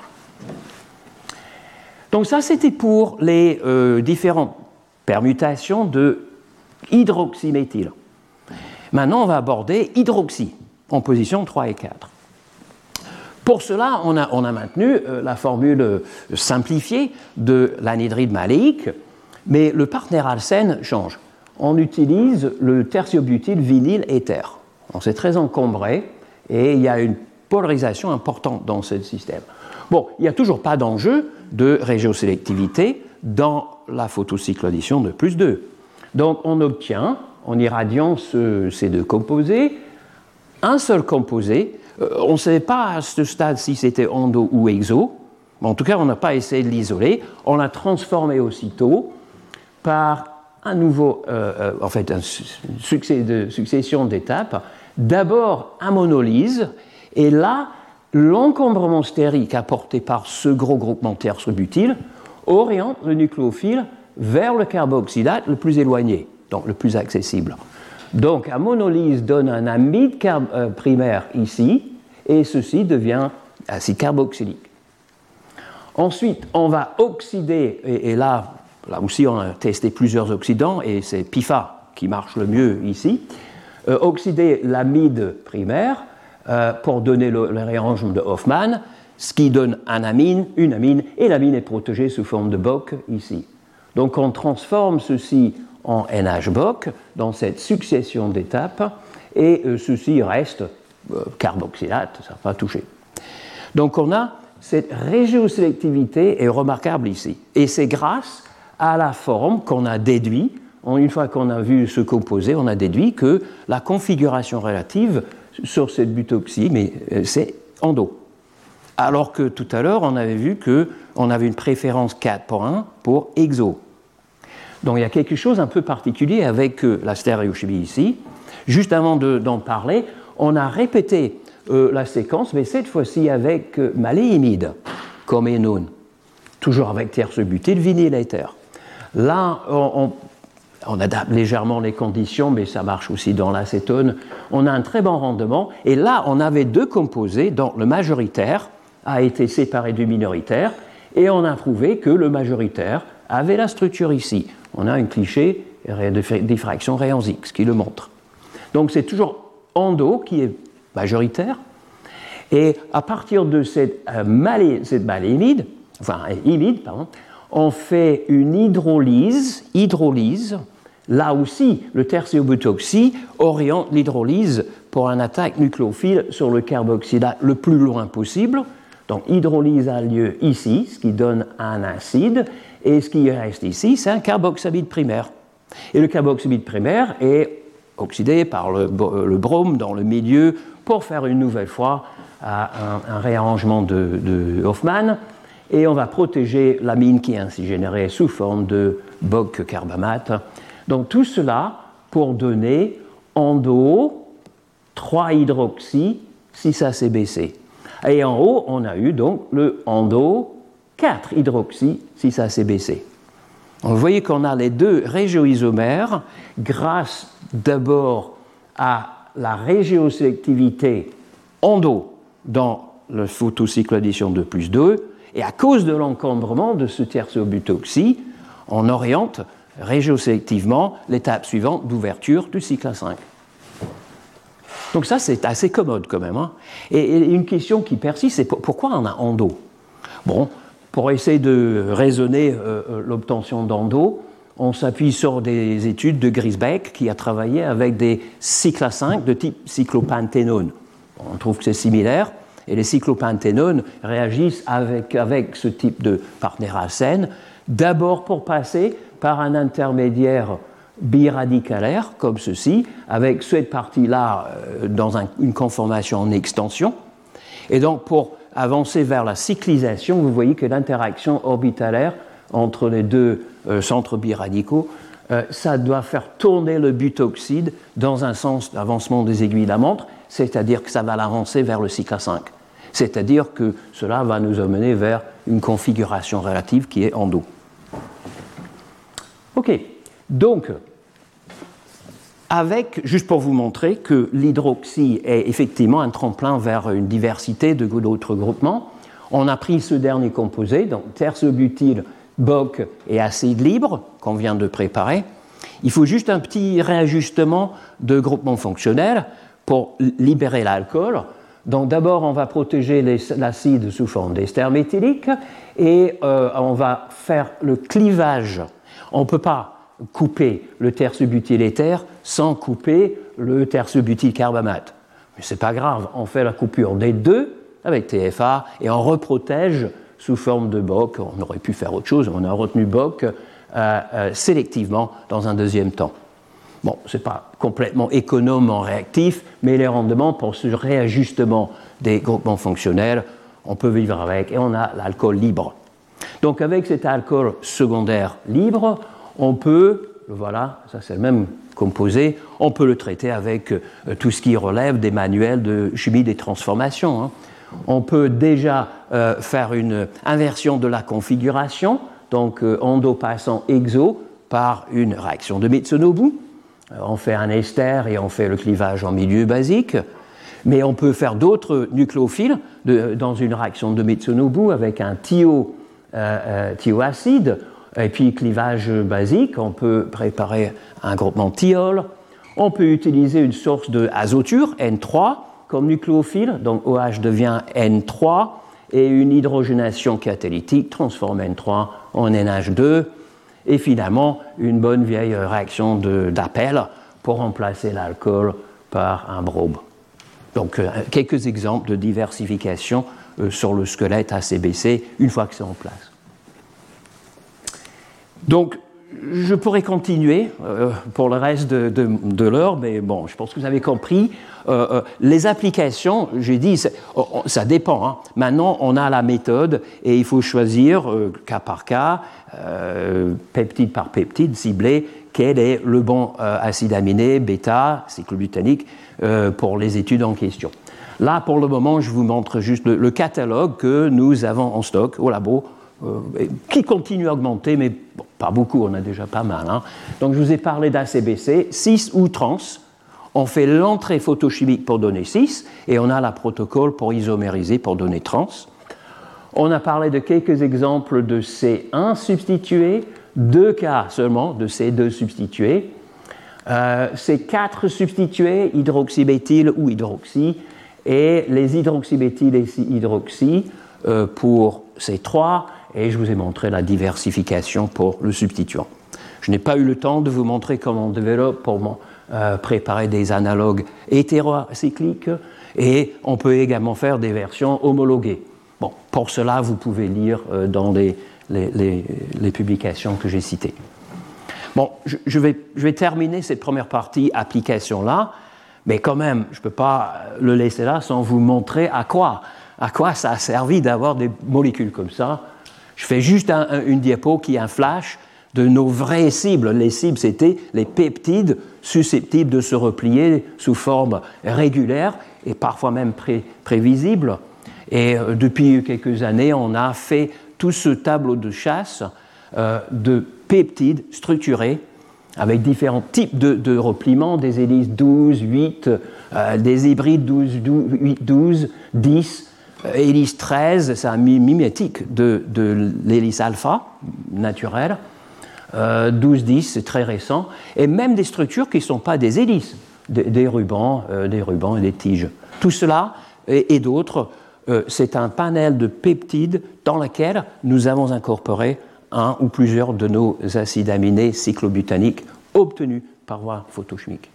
Donc ça, c'était pour les euh, différentes permutations de hydroxyméthyle. Maintenant, on va aborder hydroxy, en position trois et quatre. Pour cela, on a, on a maintenu euh, la formule euh, simplifiée de l'anhydride maléique, mais le partenaire alcène change. On utilise le tertiobutyle vinyle éther. Donc, c'est très encombré et il y a une polarisation importante dans ce système. Bon, il n'y a toujours pas d'enjeu de régiosélectivité dans la photocycloaddition de plus deux. Donc, on obtient, en irradiant ce, ces deux composés, un seul composé. Euh, on ne sait pas à ce stade si c'était endo ou exo. Mais en tout cas, on n'a pas essayé de l'isoler. On l'a transformé aussitôt par un nouveau, euh, euh, en fait, une succès de, succession d'étapes. D'abord, un monolyse. Et là, l'encombrement stérique apporté par ce gros groupement tertiobutyle oriente le nucléophile vers le carboxylate le plus éloigné, donc le plus accessible. Donc, un monolyse donne un amide carb- euh, primaire ici, et ceci devient acide carboxylique. Ensuite, on va oxyder, et, et là, là aussi on a testé plusieurs oxydants et c'est P I F A qui marche le mieux ici, euh, oxyder l'amide primaire euh, pour donner le, le réarrangement de Hofmann, ce qui donne un amine, une amine, et l'amine est protégée sous forme de Boc ici. Donc on transforme ceci en N H Boc dans cette succession d'étapes, et euh, ceci reste euh, carboxylate, ça n'a pas touché. Donc on a cette régiosélectivité est remarquable ici, et c'est grâce à la forme qu'on a déduit. Une fois qu'on a vu ce composé, on a déduit que la configuration relative sur cette butoxie, mais c'est endo. Alors que tout à l'heure, on avait vu qu'on avait une préférence quatre pour un pour exo. Donc il y a quelque chose un peu particulier avec la stéréochimie ici. Juste avant de, d'en parler, on a répété euh, la séquence, mais cette fois-ci avec euh, maléimide, comme énone, toujours avec tierce butyl, vinyle éther. Là, on, on On adapte légèrement les conditions, mais ça marche aussi dans l'acétone. On a un très bon rendement. Et là, on avait deux composés dont le majoritaire a été séparé du minoritaire. Et on a prouvé que le majoritaire avait la structure ici. On a un cliché de diffraction rayon X qui le montre. Donc c'est toujours endo qui est majoritaire. Et à partir de cette, euh, malé, cette maléimide, enfin imide, pardon, on fait une hydrolyse, hydrolyse. Là aussi, le tertiobuthoxy oriente l'hydrolyse pour une attaque nucléophile sur le carboxylate le plus loin possible. Donc, hydrolyse a lieu ici, ce qui donne un acide, et ce qui reste ici, c'est un carboxamide primaire. Et le carboxamide primaire est oxydé par le, le brome dans le milieu pour faire une nouvelle fois un, un réarrangement de, de Hofmann. Et on va protéger l'amine qui est ainsi générée sous forme de Boc carbamate. Donc tout cela pour donner endo trois hydroxy six A C B C. Et en haut, on a eu donc le endo quatre hydroxy six A C B C. Donc, vous voyez qu'on a les deux régioisomères grâce d'abord à la régiosélectivité endo dans le photocycle addition deux plus deux. Et à cause de l'encombrement de ce tertiobuthoxy, on oriente régiosélectivement l'étape suivante d'ouverture du cycle A cinq. Donc ça, c'est assez commode quand même. Hein. Et, et une question qui persiste, c'est pourquoi on a endo ? Bon, pour essayer de raisonner euh, l'obtention d'endo, on s'appuie sur des études de Griesbeck qui a travaillé avec des cycles A cinq de type cyclopenthénone. On trouve que c'est similaire. Et les cyclopenthénones réagissent avec, avec ce type de partenéracène, d'abord pour passer par un intermédiaire biradicalaire, comme ceci, avec cette partie-là euh, dans un, une conformation en extension. Et donc, pour avancer vers la cyclisation, vous voyez que l'interaction orbitalaire entre les deux euh, centres biradicaux, euh, ça doit faire tourner le butoxyde dans un sens d'avancement des aiguilles de la montre, c'est-à-dire que ça va l'avancer vers le cycle A cinq. C'est-à-dire que cela va nous amener vers une configuration relative qui est endo. OK. Donc, avec, juste pour vous montrer que l'hydroxy est effectivement un tremplin vers une diversité de d'autres groupements, on a pris ce dernier composé, donc tertiobutyle, Boc et acide libre, qu'on vient de préparer. Il faut juste un petit réajustement de groupement fonctionnel pour libérer l'alcool. Donc d'abord, on va protéger les, l'acide sous forme d'ester méthylique et euh, on va faire le clivage. On ne peut pas couper le tertiobutyle éther sans couper le tertiobutyle carbamate. Mais ce n'est pas grave, on fait la coupure des deux avec T F A et on reprotège sous forme de Boc. On aurait pu faire autre chose, on a retenu Boc euh, euh, sélectivement dans un deuxième temps. Bon, ce n'est pas complètement économe en réactif, mais les rendements pour ce réajustement des groupements fonctionnels, on peut vivre avec et on a l'alcool libre. Donc avec cet alcool secondaire libre, on peut, voilà, ça c'est le même composé, on peut le traiter avec euh, tout ce qui relève des manuels de chimie des transformations. Hein. On peut déjà euh, faire une inversion de la configuration, donc euh, endo passant exo par une réaction de Mitsunobu. Euh, on fait un ester et on fait le clivage en milieu basique, mais on peut faire d'autres nucléophiles de, dans une réaction de Mitsunobu avec un thio, euh, euh, thioacide. Et puis clivage basique, on peut préparer un groupement thiol, on peut utiliser une source de azoture, N trois, comme nucléophile, donc OH devient N trois, et une hydrogénation catalytique transforme N trois en N H deux, et finalement une bonne vieille réaction de, d'appel pour remplacer l'alcool par un brome. Donc euh, quelques exemples de diversification euh, sur le squelette A C B C une fois que c'est en place. Donc je pourrais continuer euh, pour le reste de, de, de l'heure, mais bon, je pense que vous avez compris. Euh, euh, les applications, j'ai dit, oh, ça dépend. Hein. Maintenant, on a la méthode et il faut choisir, euh, cas par cas, euh, peptide par peptide, ciblé, quel est le bon euh, acide aminé, bêta, cyclobutanique, euh, pour les études en question. Là, pour le moment, je vous montre juste le, le catalogue que nous avons en stock au labo, euh, qui continue à augmenter, mais bon, pas beaucoup, on a déjà pas mal. Hein. Donc, je vous ai parlé d'A C B C, cis ou trans. On fait l'entrée photochimique pour donner cis, et on a la protocole pour isomériser pour donner trans. On a parlé de quelques exemples de C un substitués, deux cas seulement de C deux substitués. Euh, C quatre substitués, hydroxybéthyle ou hydroxy, et les hydroxybéthyles et hydroxy euh, pour C trois, et je vous ai montré la diversification pour le substituant. Je n'ai pas eu le temps de vous montrer comment on développe pour mon, euh, préparer des analogues hétérocycliques, et on peut également faire des versions homologuées. Bon, pour cela, vous pouvez lire euh, dans les, les, les, les publications que j'ai citées. Bon, je, je, vais, je vais terminer cette première partie application-là, mais quand même, je ne peux pas le laisser là sans vous montrer à quoi, à quoi ça a servi d'avoir des molécules comme ça. Je fais juste un, un, une diapo qui est un flash de nos vraies cibles. Les cibles, c'était les peptides susceptibles de se replier sous forme régulière et parfois même pré, prévisible. Et euh, depuis quelques années, on a fait tout ce tableau de chasse euh, de peptides structurés avec différents types de, de repliements, des hélices douze, huit, euh, des hybrides douze, huit, douze, dix, euh, hélice treize, c'est un mimétique de, de l'hélice alpha naturelle, euh, douze dix, c'est très récent, et même des structures qui ne sont pas des hélices, des, des rubans, euh, des rubans et des tiges. Tout cela et, et d'autres, euh, c'est un panel de peptides dans lequel nous avons incorporé un ou plusieurs de nos acides aminés cyclobutaniques obtenus par voie photochimique.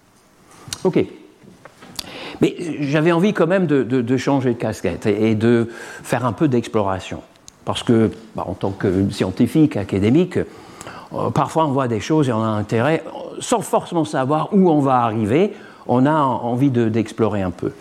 OK. Mais j'avais envie quand même de, de, de changer de casquette et, et de faire un peu d'exploration. Parce que, bah, en tant que scientifique, académique, euh, parfois on voit des choses et on a intérêt, sans forcément savoir où on va arriver, on a envie de, d'explorer un peu.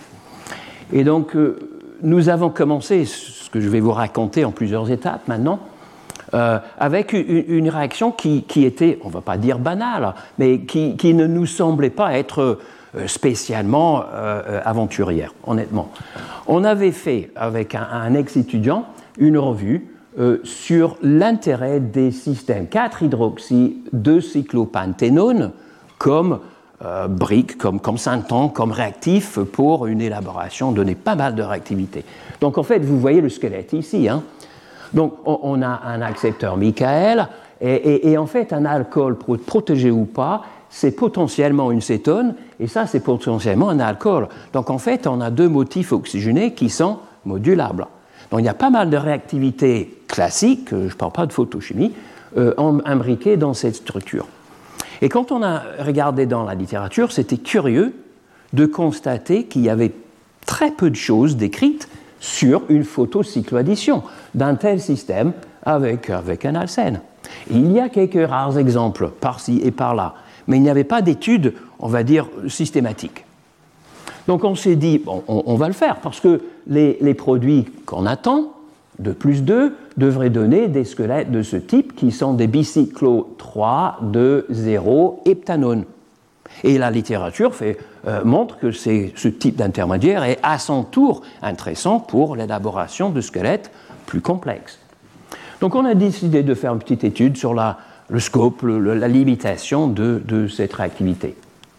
Et donc, euh, nous avons commencé, ce que je vais vous raconter en plusieurs étapes maintenant, Euh, avec une, une réaction qui, qui était, on ne va pas dire banale, mais qui, qui ne nous semblait pas être euh, spécialement euh, aventurière, honnêtement. On avait fait, avec un, un ex-étudiant, une revue euh, sur l'intérêt des systèmes quatre hydroxy deux cyclopenthénone comme euh, brique, comme, comme synthon, comme réactif pour une élaboration, donner pas mal de réactivité. Donc en fait, vous voyez le squelette ici, hein. Donc, on a un accepteur Michael, et, et, et en fait, un alcool protégé ou pas, c'est potentiellement une cétone, et ça, c'est potentiellement un alcool. Donc, en fait, on a deux motifs oxygénés qui sont modulables. Donc, il y a pas mal de réactivité classique, je ne parle pas de photochimie, euh, imbriquée dans cette structure. Et quand on a regardé dans la littérature, c'était curieux de constater qu'il y avait très peu de choses décrites sur une photocycloaddition d'un tel système avec, avec un alcène. Et il y a quelques rares exemples par-ci et par-là, mais il n'y avait pas d'études, on va dire, systématiques. Donc on s'est dit, bon, on, on va le faire, parce que les, les produits qu'on attend, de plus deux, devraient donner des squelettes de ce type qui sont des bicyclo trois de zéro heptanone. Et la littérature fait, euh, montre que c'est, ce type d'intermédiaire est à son tour intéressant pour l'élaboration de squelettes plus complexes. Donc on a décidé de faire une petite étude sur la, le scope, le, le, la limitation de, de cette réactivité.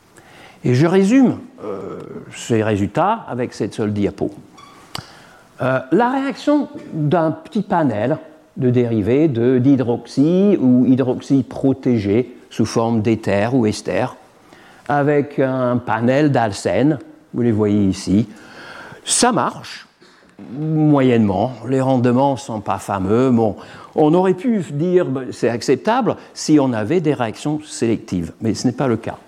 Et je résume euh, ces résultats avec cette seule diapo. Euh, la réaction d'un petit panel de dérivés de, d'hydroxy ou hydroxy protégé sous forme d'éther ou ester, avec un panel d'alcène, vous les voyez ici. Ça marche, moyennement, les rendements ne sont pas fameux. Bon, on aurait pu dire que c'est acceptable si on avait des réactions sélectives, mais ce n'est pas le cas.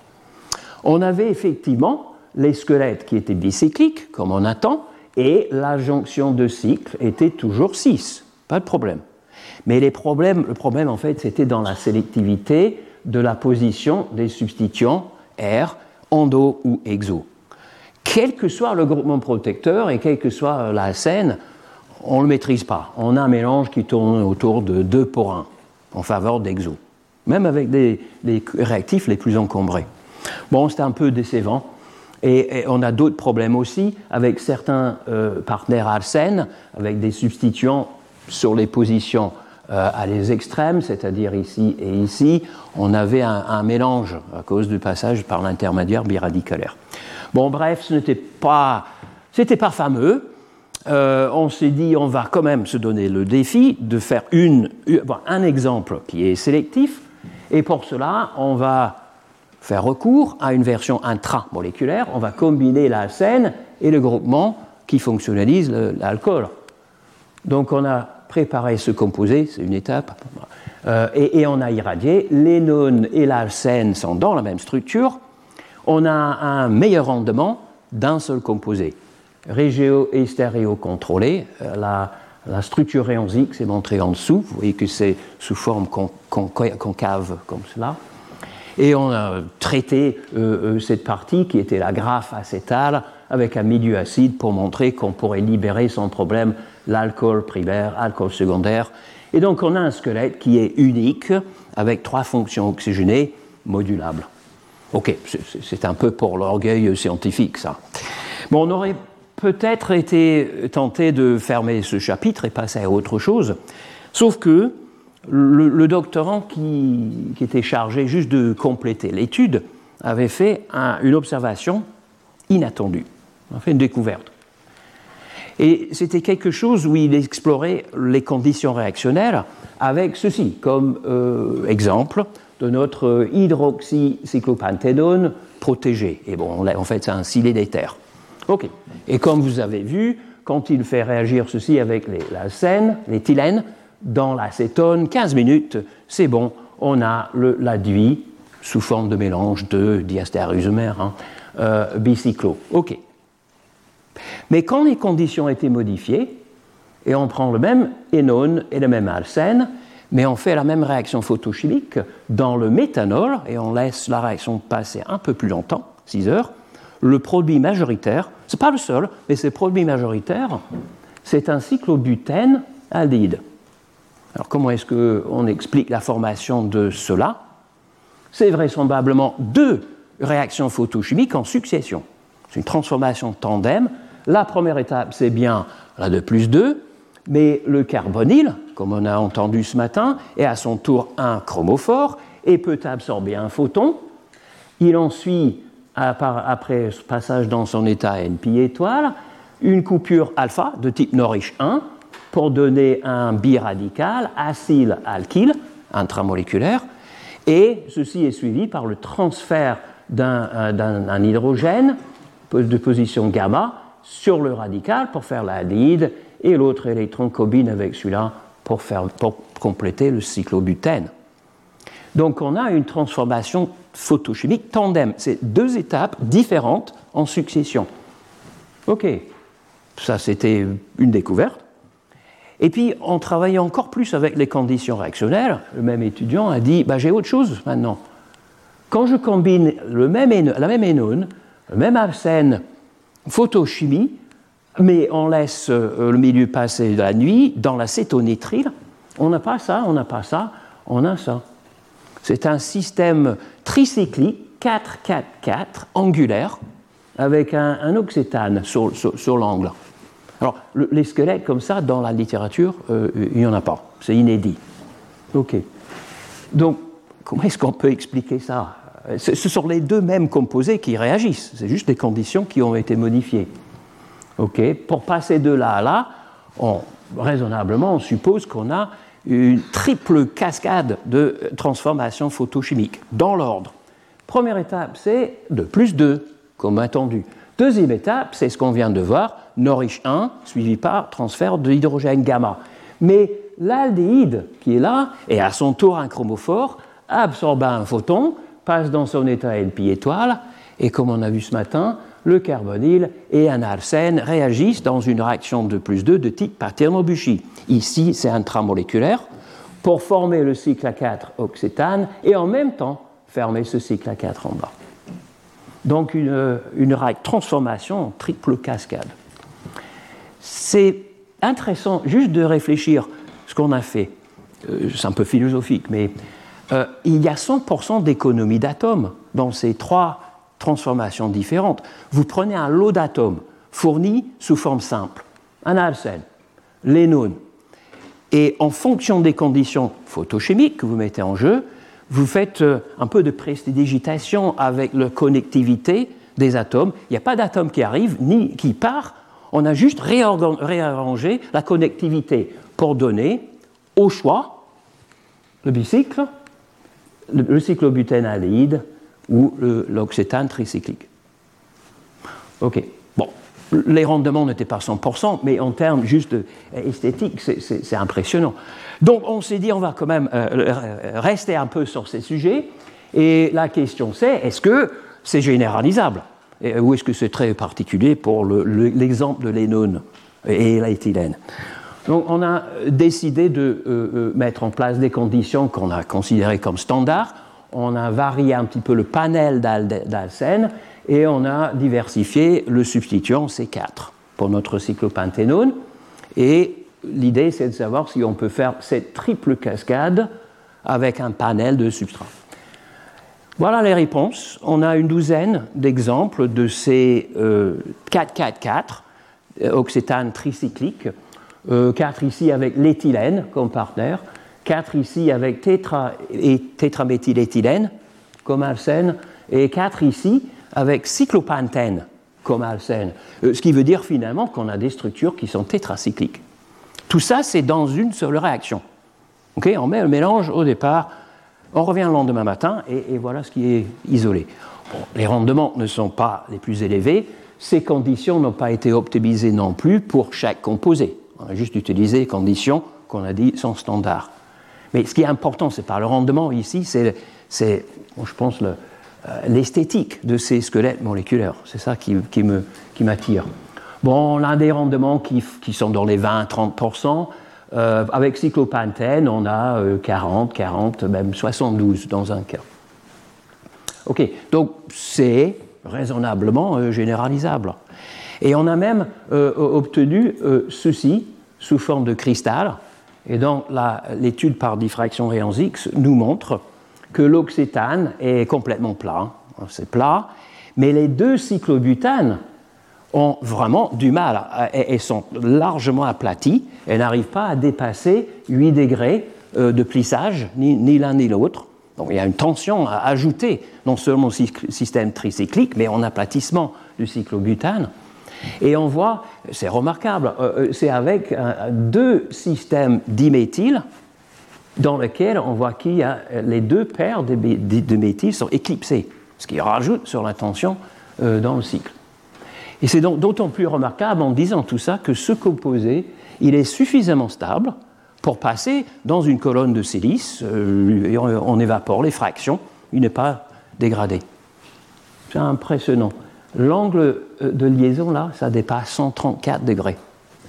On avait effectivement les squelettes qui étaient bicycliques, comme on attend, et la jonction de cycle était toujours six, pas de problème. Mais les problèmes, le problème, en fait, c'était dans la sélectivité de la position des substituants R, endo ou exo. Quel que soit le groupement protecteur et quelle que soit la scène, on ne le maîtrise pas. On a un mélange qui tourne autour de deux pour un en faveur d'exo, même avec des, les réactifs les plus encombrés. Bon, c'est un peu décevant. Et, et on a d'autres problèmes aussi avec certains euh, partenaires alcènes, avec des substituants sur les positions euh, à les extrêmes, c'est-à-dire ici et ici. On avait un, un mélange à cause du passage par l'intermédiaire biradicalaire. Bon, bref, ce n'était pas, c'était pas fameux. Euh, on s'est dit, on va quand même se donner le défi de faire une, un exemple qui est sélectif. Et pour cela, on va faire recours à une version intramoléculaire. On va combiner l'alcène et le groupement qui fonctionnalise le, l'alcool. Donc, on a préparé ce composé, c'est une étape, euh, et, et on a irradié. L'énone et l'alcène sont dans la même structure. On a un meilleur rendement d'un seul composé. Régéo et stéréo-contrôlé. La, la structure réonzique, c'est montré en dessous. Vous voyez que c'est sous forme con, con, concave, comme cela. Et on a traité euh, euh, cette partie qui était la graphe acétale avec un milieu acide pour montrer qu'on pourrait libérer sans problème l'alcool primaire, l'alcool secondaire. Et donc on a un squelette qui est unique avec trois fonctions oxygénées modulables. Ok, c'est, c'est un peu pour l'orgueil scientifique, ça. Bon, on aurait peut-être été tenté de fermer ce chapitre et passer à autre chose, sauf que le, le doctorant qui, qui était chargé juste de compléter l'étude avait fait un, une observation inattendue, il a fait une découverte. Et c'était quelque chose où il explorait les conditions réactionnelles avec ceci comme euh, exemple de notre hydroxycyclopenthénone protégé. Et bon, en fait, c'est un silet d'éther. OK. Et comme vous avez vu, quand il fait réagir ceci avec les, l'alcène, l'éthylène, dans l'acétone, quinze minutes, c'est bon, on a le, l'adduit sous forme de mélange de diastéréoisomère, hein, euh, bicyclo. OK. Mais quand les conditions étaient modifiées, et on prend le même énone et le même alcène, mais on fait la même réaction photochimique dans le méthanol, et on laisse la réaction passer un peu plus longtemps, six heures, le produit majoritaire, ce n'est pas le seul, mais ce produit majoritaire, c'est un cyclobutène aldéhyde. Alors comment est-ce qu'on explique la formation de cela? C'est vraisemblablement deux réactions photochimiques en succession. C'est une transformation tandem. La première étape, c'est bien la deux plus deux, mais le carbonyle, comme on a entendu ce matin, est à son tour un chromophore et peut absorber un photon. Il en suit, après ce passage dans son état N P étoile, une coupure alpha de type Norrish un pour donner un biradical acyl-alkyle intramoléculaire, et ceci est suivi par le transfert d'un, d'un, d'un hydrogène de position gamma sur le radical pour faire l'aldéhyde, et l'autre électron combine avec celui-là pour, faire, pour compléter le cyclobutène. Donc on a une transformation photochimique tandem. C'est deux étapes différentes en succession. OK, ça c'était une découverte. Et puis on travaillait encore plus avec les conditions réactionnelles. Le même étudiant a dit, bah, j'ai autre chose maintenant. Quand je combine le même énone, la même énone, le même alcène, photochimie, mais on laisse euh, le milieu passer la nuit dans l'acétonitrile, on n'a pas ça, on n'a pas ça, on a ça. C'est un système tricyclique quatre quatre quatre angulaire avec un, un oxétane sur, sur, sur l'angle. Alors, le, les squelettes comme ça, dans la littérature, euh, il n'y en a pas. C'est inédit. OK. Donc, comment est-ce qu'on peut expliquer ça? Ce sont les deux mêmes composés qui réagissent. C'est juste des conditions qui ont été modifiées. OK. Pour passer de là à là, on, raisonnablement, on suppose qu'on a une triple cascade de transformations photochimiques, dans l'ordre. Première étape, c'est deux plus deux, comme attendu. Deuxième étape, c'est ce qu'on vient de voir, Norrish un, suivi par transfert de l'hydrogène gamma. Mais l'aldéhyde qui est là, est à son tour un chromophore, absorbe un photon, passe dans son état N P étoile, et comme on a vu ce matin, le carbonyle et un arsène réagissent dans une réaction de plus deux de type Patern-Buchy. Ici, c'est intramoléculaire, pour former le cycle A quatre oxétane et en même temps fermer ce cycle A quatre en bas. Donc une, une transformation en triple cascade. C'est intéressant juste de réfléchir ce qu'on a fait. Euh, c'est un peu philosophique, mais euh, il y a cent pour cent d'économie d'atomes dans ces trois transformations différentes. Vous prenez un lot d'atomes fournis sous forme simple, un arsène, l'énone, et en fonction des conditions photochimiques que vous mettez en jeu, vous faites un peu de prestidigitation avec la connectivité des atomes. Il n'y a pas d'atome qui arrive ni qui part. On a juste réarrangé la connectivité pour donner au choix le bicycle, le, le cyclobutène-aldéhyde ou le, l'oxétane tricyclique. OK. Bon, les rendements n'étaient pas cent pour cent, mais en termes juste esthétiques, c'est, c'est, c'est impressionnant. Donc on s'est dit, on va quand même euh, rester un peu sur ces sujets. Et la question c'est, est-ce que c'est généralisable ? Et, ou est-ce que c'est très particulier pour le, le, l'exemple de l'énone et l'éthylène ? Donc on a décidé de euh, mettre en place des conditions qu'on a considérées comme standards. On a varié un petit peu le panel d'alcène et on a diversifié le substituant C quatre pour notre cyclopenthénone. Et l'idée, c'est de savoir si on peut faire cette triple cascade avec un panel de substrats. Voilà les réponses. On a une douzaine d'exemples de ces euh, quatre quatre quatre euh, oxétane tricycliques, euh, quatre ici avec l'éthylène comme partenaire, quatre ici avec tétra et tétraméthyléthylène comme alcène, et quatre ici avec cyclopentène comme alcène, euh, ce qui veut dire finalement qu'on a des structures qui sont tétracycliques. Tout ça, c'est dans une seule réaction. Okay, on met le mélange au départ, on revient le lendemain matin, et, et voilà ce qui est isolé. Bon, les rendements ne sont pas les plus élevés, ces conditions n'ont pas été optimisées non plus pour chaque composé. On a juste utilisé les conditions qu'on a dit sont standards. Mais ce qui est important, c'est pas le rendement ici, c'est, c'est je pense, le, euh, l'esthétique de ces squelettes moléculaires. C'est ça qui, qui, me, qui m'attire. Bon, on a des rendements qui, qui sont dans les vingt à trente pour cent. Euh, avec cyclopentène, on a euh, quarante, quarante, même soixante-douze dans un cas. OK, donc c'est raisonnablement euh, généralisable. Et on a même euh, obtenu euh, ceci sous forme de cristal. Et donc la, l'étude par diffraction rayons X nous montre que l'oxétane est complètement plat. C'est plat, mais les deux cyclobutanes ont vraiment du mal et sont largement aplatis et n'arrivent pas à dépasser huit degrés de plissage, ni, ni l'un ni l'autre. Donc il y a une tension à ajouter, non seulement au système tricyclique, mais en aplatissement du cyclobutane. Et on voit, c'est remarquable, c'est avec deux systèmes diméthyl dans lesquels on voit qu'il y a les deux paires de, de, de méthyl sont éclipsées, ce qui rajoute sur la tension dans le cycle. Et c'est donc d'autant plus remarquable en disant tout ça que ce composé, il est suffisamment stable pour passer dans une colonne de silice, euh, on évapore les fractions, il n'est pas dégradé. C'est impressionnant. L'angle de liaison, là, ça dépasse cent trente-quatre degrés.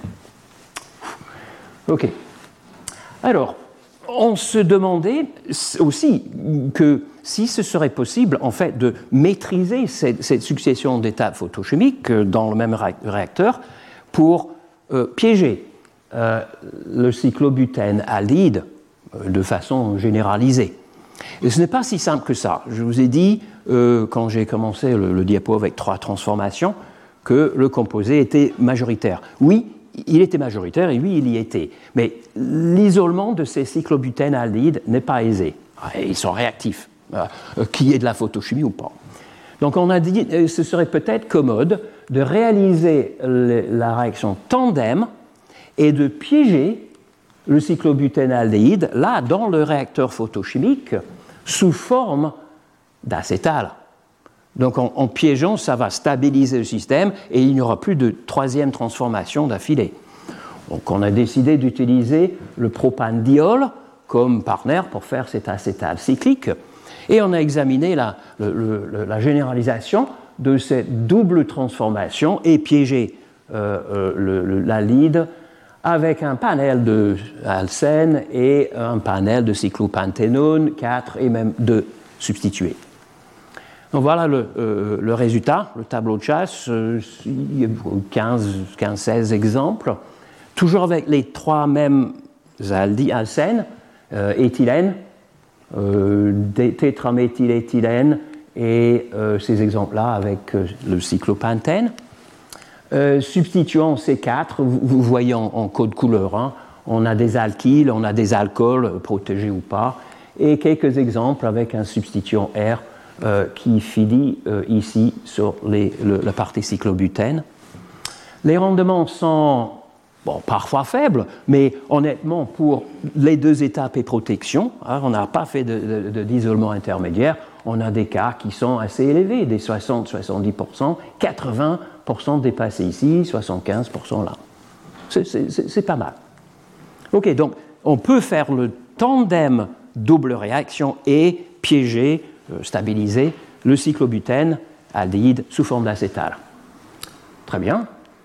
OK. Alors, on se demandait aussi que si ce serait possible, en fait, de maîtriser cette, cette succession d'étapes photochimiques dans le même réacteur pour euh, piéger euh, le cyclobutène aldéhyde euh, de façon généralisée. Et ce n'est pas si simple que ça. Je vous ai dit, euh, quand j'ai commencé le, le diapo avec trois transformations, que le composé était majoritaire. Oui, il était majoritaire et oui, il y était. Mais l'isolement de ces cyclobutènes aldéhydes n'est pas aisé. Ils sont réactifs, euh, qu'il y ait de la photochimie ou pas. Donc on a dit que ce serait peut-être commode de réaliser le, la réaction tandem et de piéger le cyclobuténaldéhyde, là, dans le réacteur photochimique, sous forme d'acétal. Donc en, en piégeant, ça va stabiliser le système et il n'y aura plus de troisième transformation d'affilée. Donc on a décidé d'utiliser le propanediol comme partenaire pour faire cet acétal cyclique. Et on a examiné la, le, le, la généralisation de cette double transformation et piégé euh, euh, le, le, l'alide avec un panel de alcène et un panel de cyclopenthénone, quatre et même deux substitués. Donc voilà le, euh, le résultat, le tableau de chasse, euh, il y a quinze seize exemples, toujours avec les trois mêmes alcènes, euh, éthylène, euh, tétraméthyléthylène et euh, ces exemples-là avec euh, le cyclopentène. Euh, substituant ces quatre, vous, vous voyez en, en code couleur, hein, on a des alkyles, on a des alcools, protégés ou pas, et quelques exemples avec un substituant R euh, qui finit euh, ici sur les, le, la partie cyclobutène. Les rendements sont bon, parfois faibles, mais honnêtement, pour les deux étapes et protection, hein, on n'a pas fait de, de, de, d'isolement intermédiaire, on a des cas qui sont assez élevés, des soixante à soixante-dix pour cent, quatre-vingts pour cent dépassés ici, soixante-quinze pour cent là. C'est, c'est, c'est pas mal. Ok, donc on peut faire le tandem double réaction et piéger, euh, stabiliser le cyclobutène aldéhyde sous forme d'acétal. Très bien.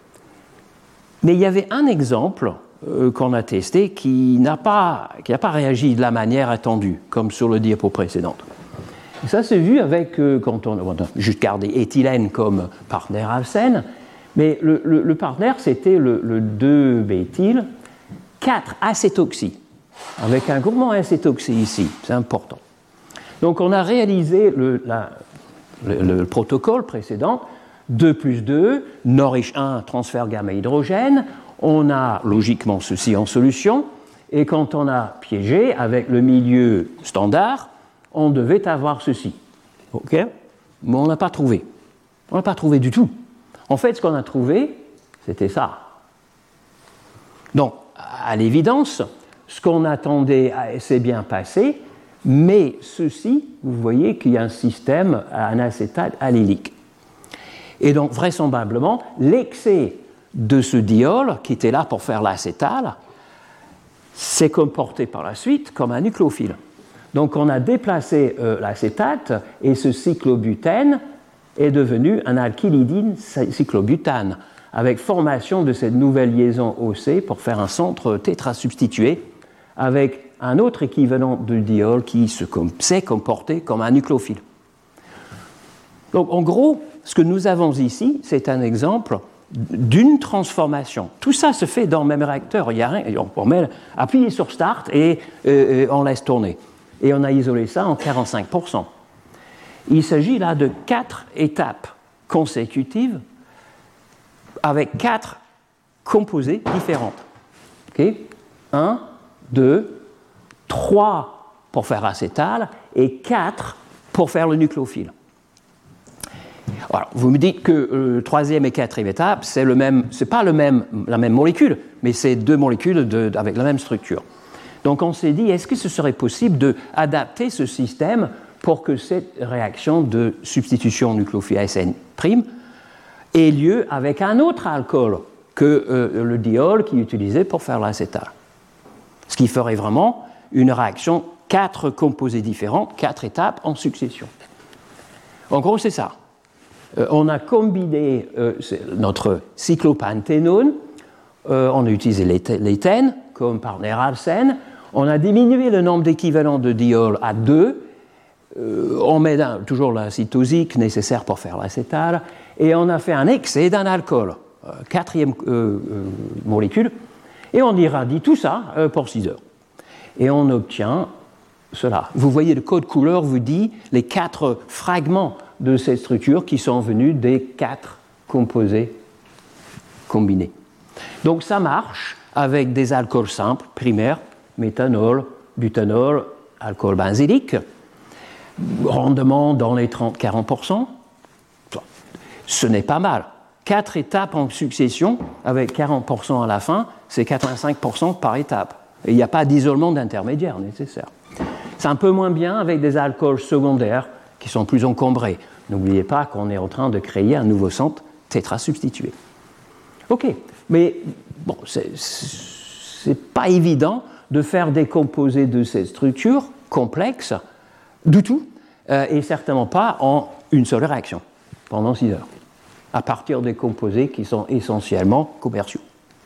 Mais il y avait un exemple euh, qu'on a testé qui n'a pas, qui n'a pas réagi de la manière attendue, comme sur le diapo précédente. Et ça s'est vu avec, euh, quand on, on a juste gardé éthylène comme partenaire alcène, mais le, le, le partenaire c'était le, le deux béthyle, quatre acétoxy, avec un groupement acétoxy ici, c'est important. Donc on a réalisé le, la, le, le protocole précédent, deux plus deux, Norrish un, transfert gamma-hydrogène, on a logiquement ceci en solution, et quand on a piégé avec le milieu standard, on devait avoir ceci. Ok ? Mais on n'a pas trouvé. On n'a pas trouvé du tout. En fait, ce qu'on a trouvé, c'était ça. Donc, à l'évidence, ce qu'on attendait s'est bien passé, mais ceci, vous voyez qu'il y a un système, un acétate allylique. Et donc, vraisemblablement, l'excès de ce diol, qui était là pour faire l'acétal, s'est comporté par la suite comme un nucléophile. Donc, on a déplacé euh, l'acétate et ce cyclobutène est devenu un alkylidine cyclobutane, avec formation de cette nouvelle liaison O C pour faire un centre tétrasubstitué, avec un autre équivalent de diol qui se com- s'est comporté comme un nucléophile. Donc, en gros, ce que nous avons ici, c'est un exemple d'une transformation. Tout ça se fait dans le même réacteur. Il y a rien, on met appuyer sur Start et euh, on laisse tourner. Et on a isolé ça en quarante-cinq pour cent. Il s'agit là de quatre étapes consécutives avec quatre composés différentes. Okay ? Un, deux, trois pour faire acétal et quatre pour faire le nucléophile. Alors, vous me dites que euh, troisième et quatrième étape, c'est le même, c'est pas le même, la même molécule, mais c'est deux molécules de, avec la même structure. Donc on s'est dit, est-ce que ce serait possible d'adapter ce système pour que cette réaction de substitution nucléophile S N' ait lieu avec un autre alcool que euh, le diol qui est utilisé pour faire l'acétal. Ce qui ferait vraiment une réaction, quatre composés différents, quatre étapes en succession. En gros, c'est ça. Euh, on a combiné euh, notre cyclopenthénone, euh, on a utilisé l'éthène comme partenaire alcène, on a diminué le nombre d'équivalents de diol à deux, euh, on met un, toujours l'acide tosique nécessaire pour faire l'acétal, et on a fait un excès d'un alcool, euh, quatrième euh, euh, molécule, et on irradie tout ça euh, pour six heures. Et on obtient cela. Vous voyez, le code couleur vous dit les quatre fragments de cette structure qui sont venus des quatre composés combinés. Donc ça marche avec des alcools simples, primaires, méthanol, butanol, alcool benzylique, rendement dans les trente à quarante pour cent. Ce n'est pas mal. Quatre étapes en succession avec quarante pour cent à la fin, c'est quatre-vingt-cinq pour cent par étape. Il n'y a pas d'isolement d'intermédiaire nécessaire. C'est un peu moins bien avec des alcools secondaires qui sont plus encombrés. N'oubliez pas qu'on est en train de créer un nouveau centre tétrasubstitué. Ok, mais bon, c'est pas évident de faire des composés de cette structure complexe du tout, euh, et certainement pas en une seule réaction pendant six heures, à partir des composés qui sont essentiellement commerciaux.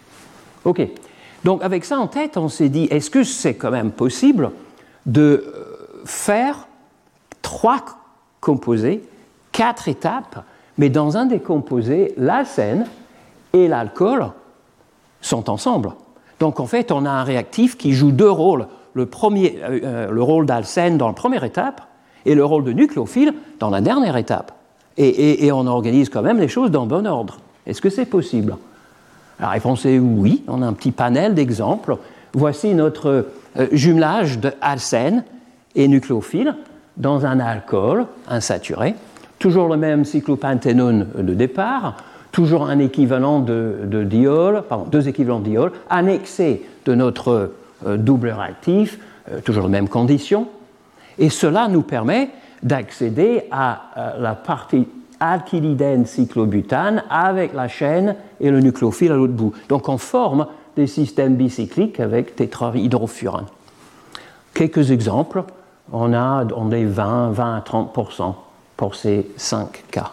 Ok, donc avec ça en tête, on s'est dit, est-ce que c'est quand même possible de faire trois composés, quatre étapes, mais dans un des composés, l'alcène et l'alcool sont ensemble. Donc en fait, on a un réactif qui joue deux rôles. Le, premier, euh, le rôle d'alcène dans la première étape et le rôle de nucléophile dans la dernière étape. Et, et, et on organise quand même les choses dans le bon ordre. Est-ce que c'est possible? La réponse est oui. On a un petit panel d'exemples. Voici notre euh, jumelage d'alcène et nucléophile dans un alcool insaturé. Toujours le même cyclopenthénone de départ, toujours un équivalent de, de diol, pardon, deux équivalents de diol, annexé de notre euh, double réactif, euh, toujours les mêmes conditions. Et cela nous permet d'accéder à euh, la partie alkylidène cyclobutane avec la chaîne et le nucléophile à l'autre bout. Donc on forme des systèmes bicycliques avec tétrahydrofurane. Quelques exemples, on a on est vingt, vingt à trente pour cent pour ces cinq cas.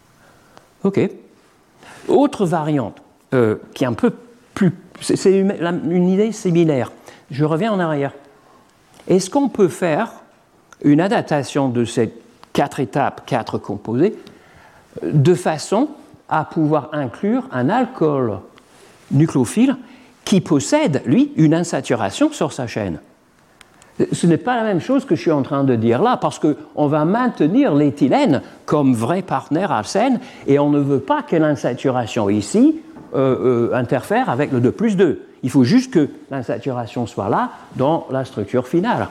Ok. Autre variante, euh, qui est un peu plus... C'est, c'est une, une idée similaire. Je reviens en arrière. Est-ce qu'on peut faire une adaptation de ces quatre étapes, quatre composés, de façon à pouvoir inclure un alcool nucléophile qui possède, lui, une insaturation sur sa chaîne? Ce n'est pas la même chose que je suis en train de dire là, parce qu'on va maintenir l'éthylène comme vrai partenaire alcène, et on ne veut pas que l'insaturation ici euh, euh, interfère avec le deux plus deux. Il faut juste que l'insaturation soit là dans la structure finale.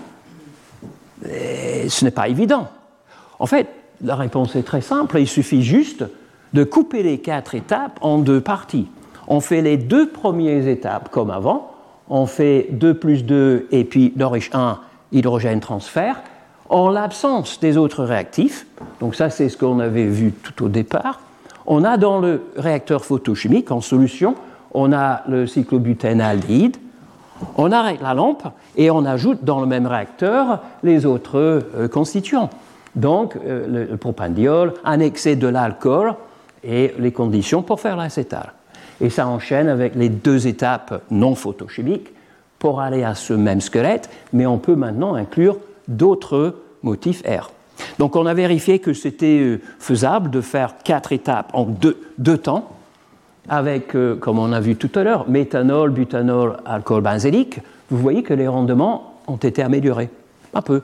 Et ce n'est pas évident. En fait, la réponse est très simple, il suffit juste de couper les quatre étapes en deux parties. On fait les deux premières étapes comme avant, on fait deux plus deux et puis Norwich un, hydrogène transfert, en l'absence des autres réactifs. Donc ça, c'est ce qu'on avait vu tout au départ. On a dans le réacteur photochimique, en solution, on a le cyclobutanaldéhyde, on arrête la lampe et on ajoute dans le même réacteur les autres euh, constituants. Donc euh, le, le propandiol, annexé de l'alcool et les conditions pour faire l'acétal. Et ça enchaîne avec les deux étapes non photochimiques pour aller à ce même squelette, mais on peut maintenant inclure d'autres motifs R. Donc on a vérifié que c'était faisable de faire quatre étapes en deux, deux temps, avec, euh, comme on a vu tout à l'heure, méthanol, butanol, alcool benzélique. Vous voyez que les rendements ont été améliorés, un peu.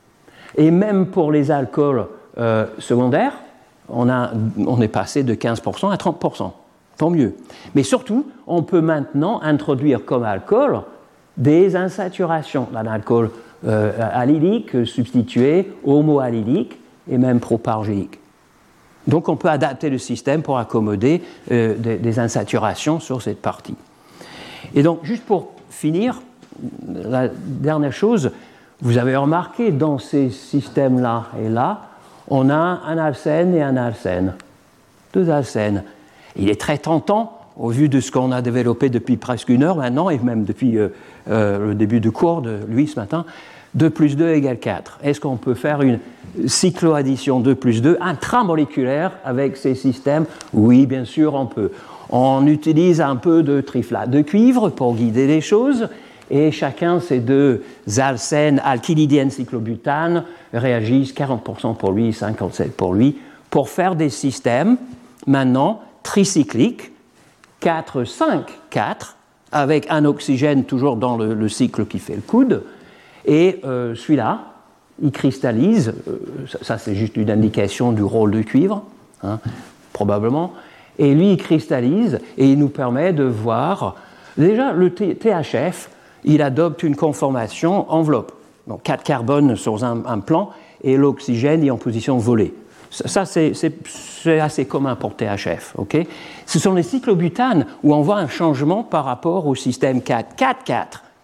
Et même pour les alcools euh, secondaires, on, a, on est passé de quinze pour cent à trente pour cent. Tant mieux. Mais surtout, on peut maintenant introduire comme alcool des insaturations, d'un alcool euh, allylique substitué, homoallylique et même propargélique. Donc on peut adapter le système pour accommoder euh, des, des insaturations sur cette partie. Et donc, juste pour finir, la dernière chose, vous avez remarqué dans ces systèmes-là et là, on a un alcène et un alcène. Deux alcènes. Il est très tentant, au vu de ce qu'on a développé depuis presque une heure maintenant, et même depuis euh, euh, le début du cours de lui ce matin, deux plus deux égale quatre. Est-ce qu'on peut faire une cycloaddition deux plus deux intramoléculaire avec ces systèmes? Oui, bien sûr, on peut. On utilise un peu de triflate de cuivre pour guider les choses, et chacun ces deux alcènes alkylidène cyclobutane réagissent quarante pour cent pour lui, cinquante-sept pour lui, pour faire des systèmes maintenant tricycliques, quatre cinq quatre, avec un oxygène toujours dans le, le cycle qui fait le coude, et euh, celui-là, il cristallise, euh, ça, ça c'est juste une indication du rôle du cuivre, hein, probablement, et lui il cristallise et il nous permet de voir, déjà le T H F, il adopte une conformation enveloppe, donc quatre carbones sur un, un plan, et l'oxygène est en position volée. Ça, c'est, c'est, c'est assez commun pour T H F. Okay. Ce sont les cyclobutanes où on voit un changement par rapport au système quatre quatre quatre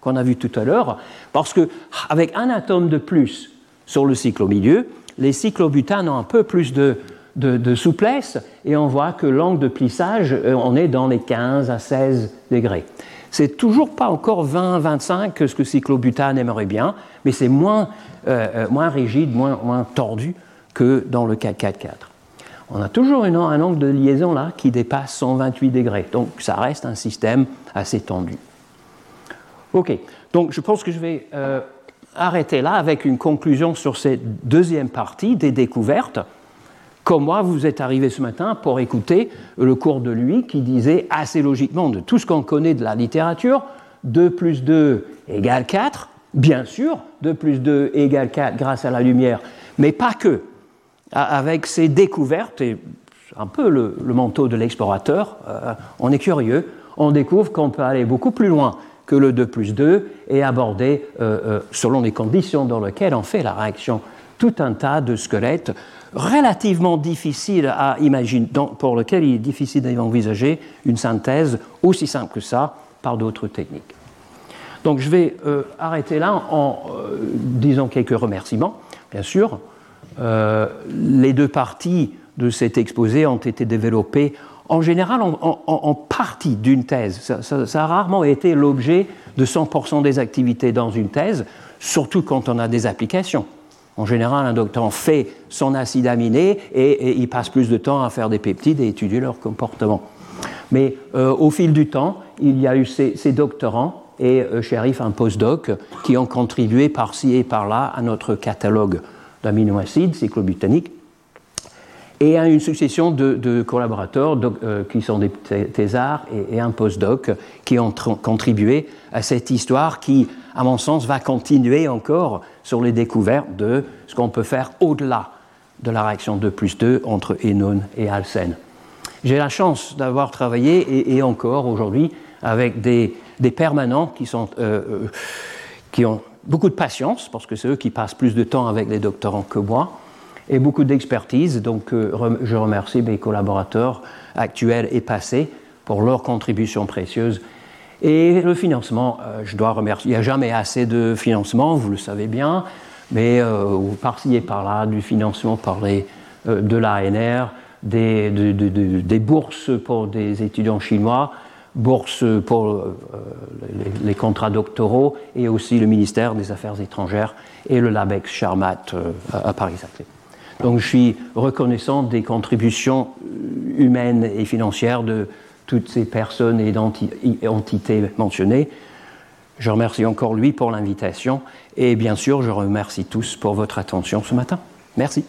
qu'on a vu tout à l'heure, parce qu'avec un atome de plus sur le cyclomilieu, les cyclobutanes ont un peu plus de, de, de souplesse et on voit que l'angle de plissage, on est dans les quinze à seize degrés. C'est toujours pas encore vingt à vingt-cinq que ce que cyclobutane aimerait bien, mais c'est moins, euh, moins rigide, moins, moins tordu que dans le quatre quatre quatre. On a toujours une, un angle de liaison là qui dépasse cent vingt-huit degrés, donc ça reste un système assez tendu. Ok, donc je pense que je vais euh, arrêter là avec une conclusion sur cette deuxième partie des découvertes. Comme moi, vous êtes arrivé ce matin pour écouter le cours de lui qui disait assez logiquement de tout ce qu'on connaît de la littérature, deux plus deux égale quatre, bien sûr, deux plus deux égale quatre grâce à la lumière, mais pas que. Avec ces découvertes, et un peu le, le manteau de l'explorateur, euh, on est curieux, on découvre qu'on peut aller beaucoup plus loin que le deux plus deux et aborder, euh, euh, selon les conditions dans lesquelles on fait la réaction, tout un tas de squelettes relativement difficiles à imaginer, pour lesquels il est difficile d'envisager une synthèse aussi simple que ça par d'autres techniques. Donc je vais euh, arrêter là en euh, disant quelques remerciements, bien sûr. Euh, les deux parties de cet exposé ont été développées en général en, en, en partie d'une thèse. Ça, ça, ça a rarement été l'objet de cent pour cent des activités dans une thèse, surtout quand on a des applications. En général, un doctorant fait son acide aminé et, et il passe plus de temps à faire des peptides et étudier leur comportement. Mais euh, au fil du temps, il y a eu ces, ces doctorants et euh, Sherif, un postdoc, qui ont contribué par-ci et par-là à notre catalogue d'aminoacides cyclobutaniques, et à une succession de, de collaborateurs de, euh, qui sont des thésards et, et un postdoc qui ont tr- contribué à cette histoire qui, à mon sens, va continuer encore sur les découvertes de ce qu'on peut faire au-delà de la réaction deux plus deux entre énone et alcène. J'ai la chance d'avoir travaillé, et, et encore aujourd'hui, avec des, des permanents qui, sont, euh, euh, qui ont beaucoup de patience, parce que c'est eux qui passent plus de temps avec les doctorants que moi, et beaucoup d'expertise. Donc euh, je remercie mes collaborateurs actuels et passés pour leur contribution précieuse. Et le financement, euh, je dois remercier. Il n'y a jamais assez de financement, vous le savez bien, mais euh, par-ci et par-là, du financement par les, euh, de l'A N R, des, de, de, de, des bourses pour des étudiants chinois, bourses pour euh, les, les contrats doctoraux, et aussi le ministère des Affaires étrangères et le LabEx Charmat euh, à, à Paris-Saclay. Donc je suis reconnaissant des contributions humaines et financières de toutes ces personnes et entités mentionnées. Je remercie encore lui pour l'invitation et bien sûr je remercie tous pour votre attention ce matin. Merci.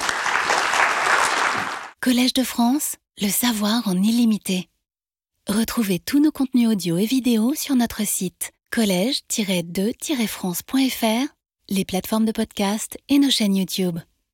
Collège de France, le savoir en illimité. Retrouvez tous nos contenus audio et vidéo sur notre site collège tiret deux tiret france point f r, les plateformes de podcast et nos chaînes YouTube.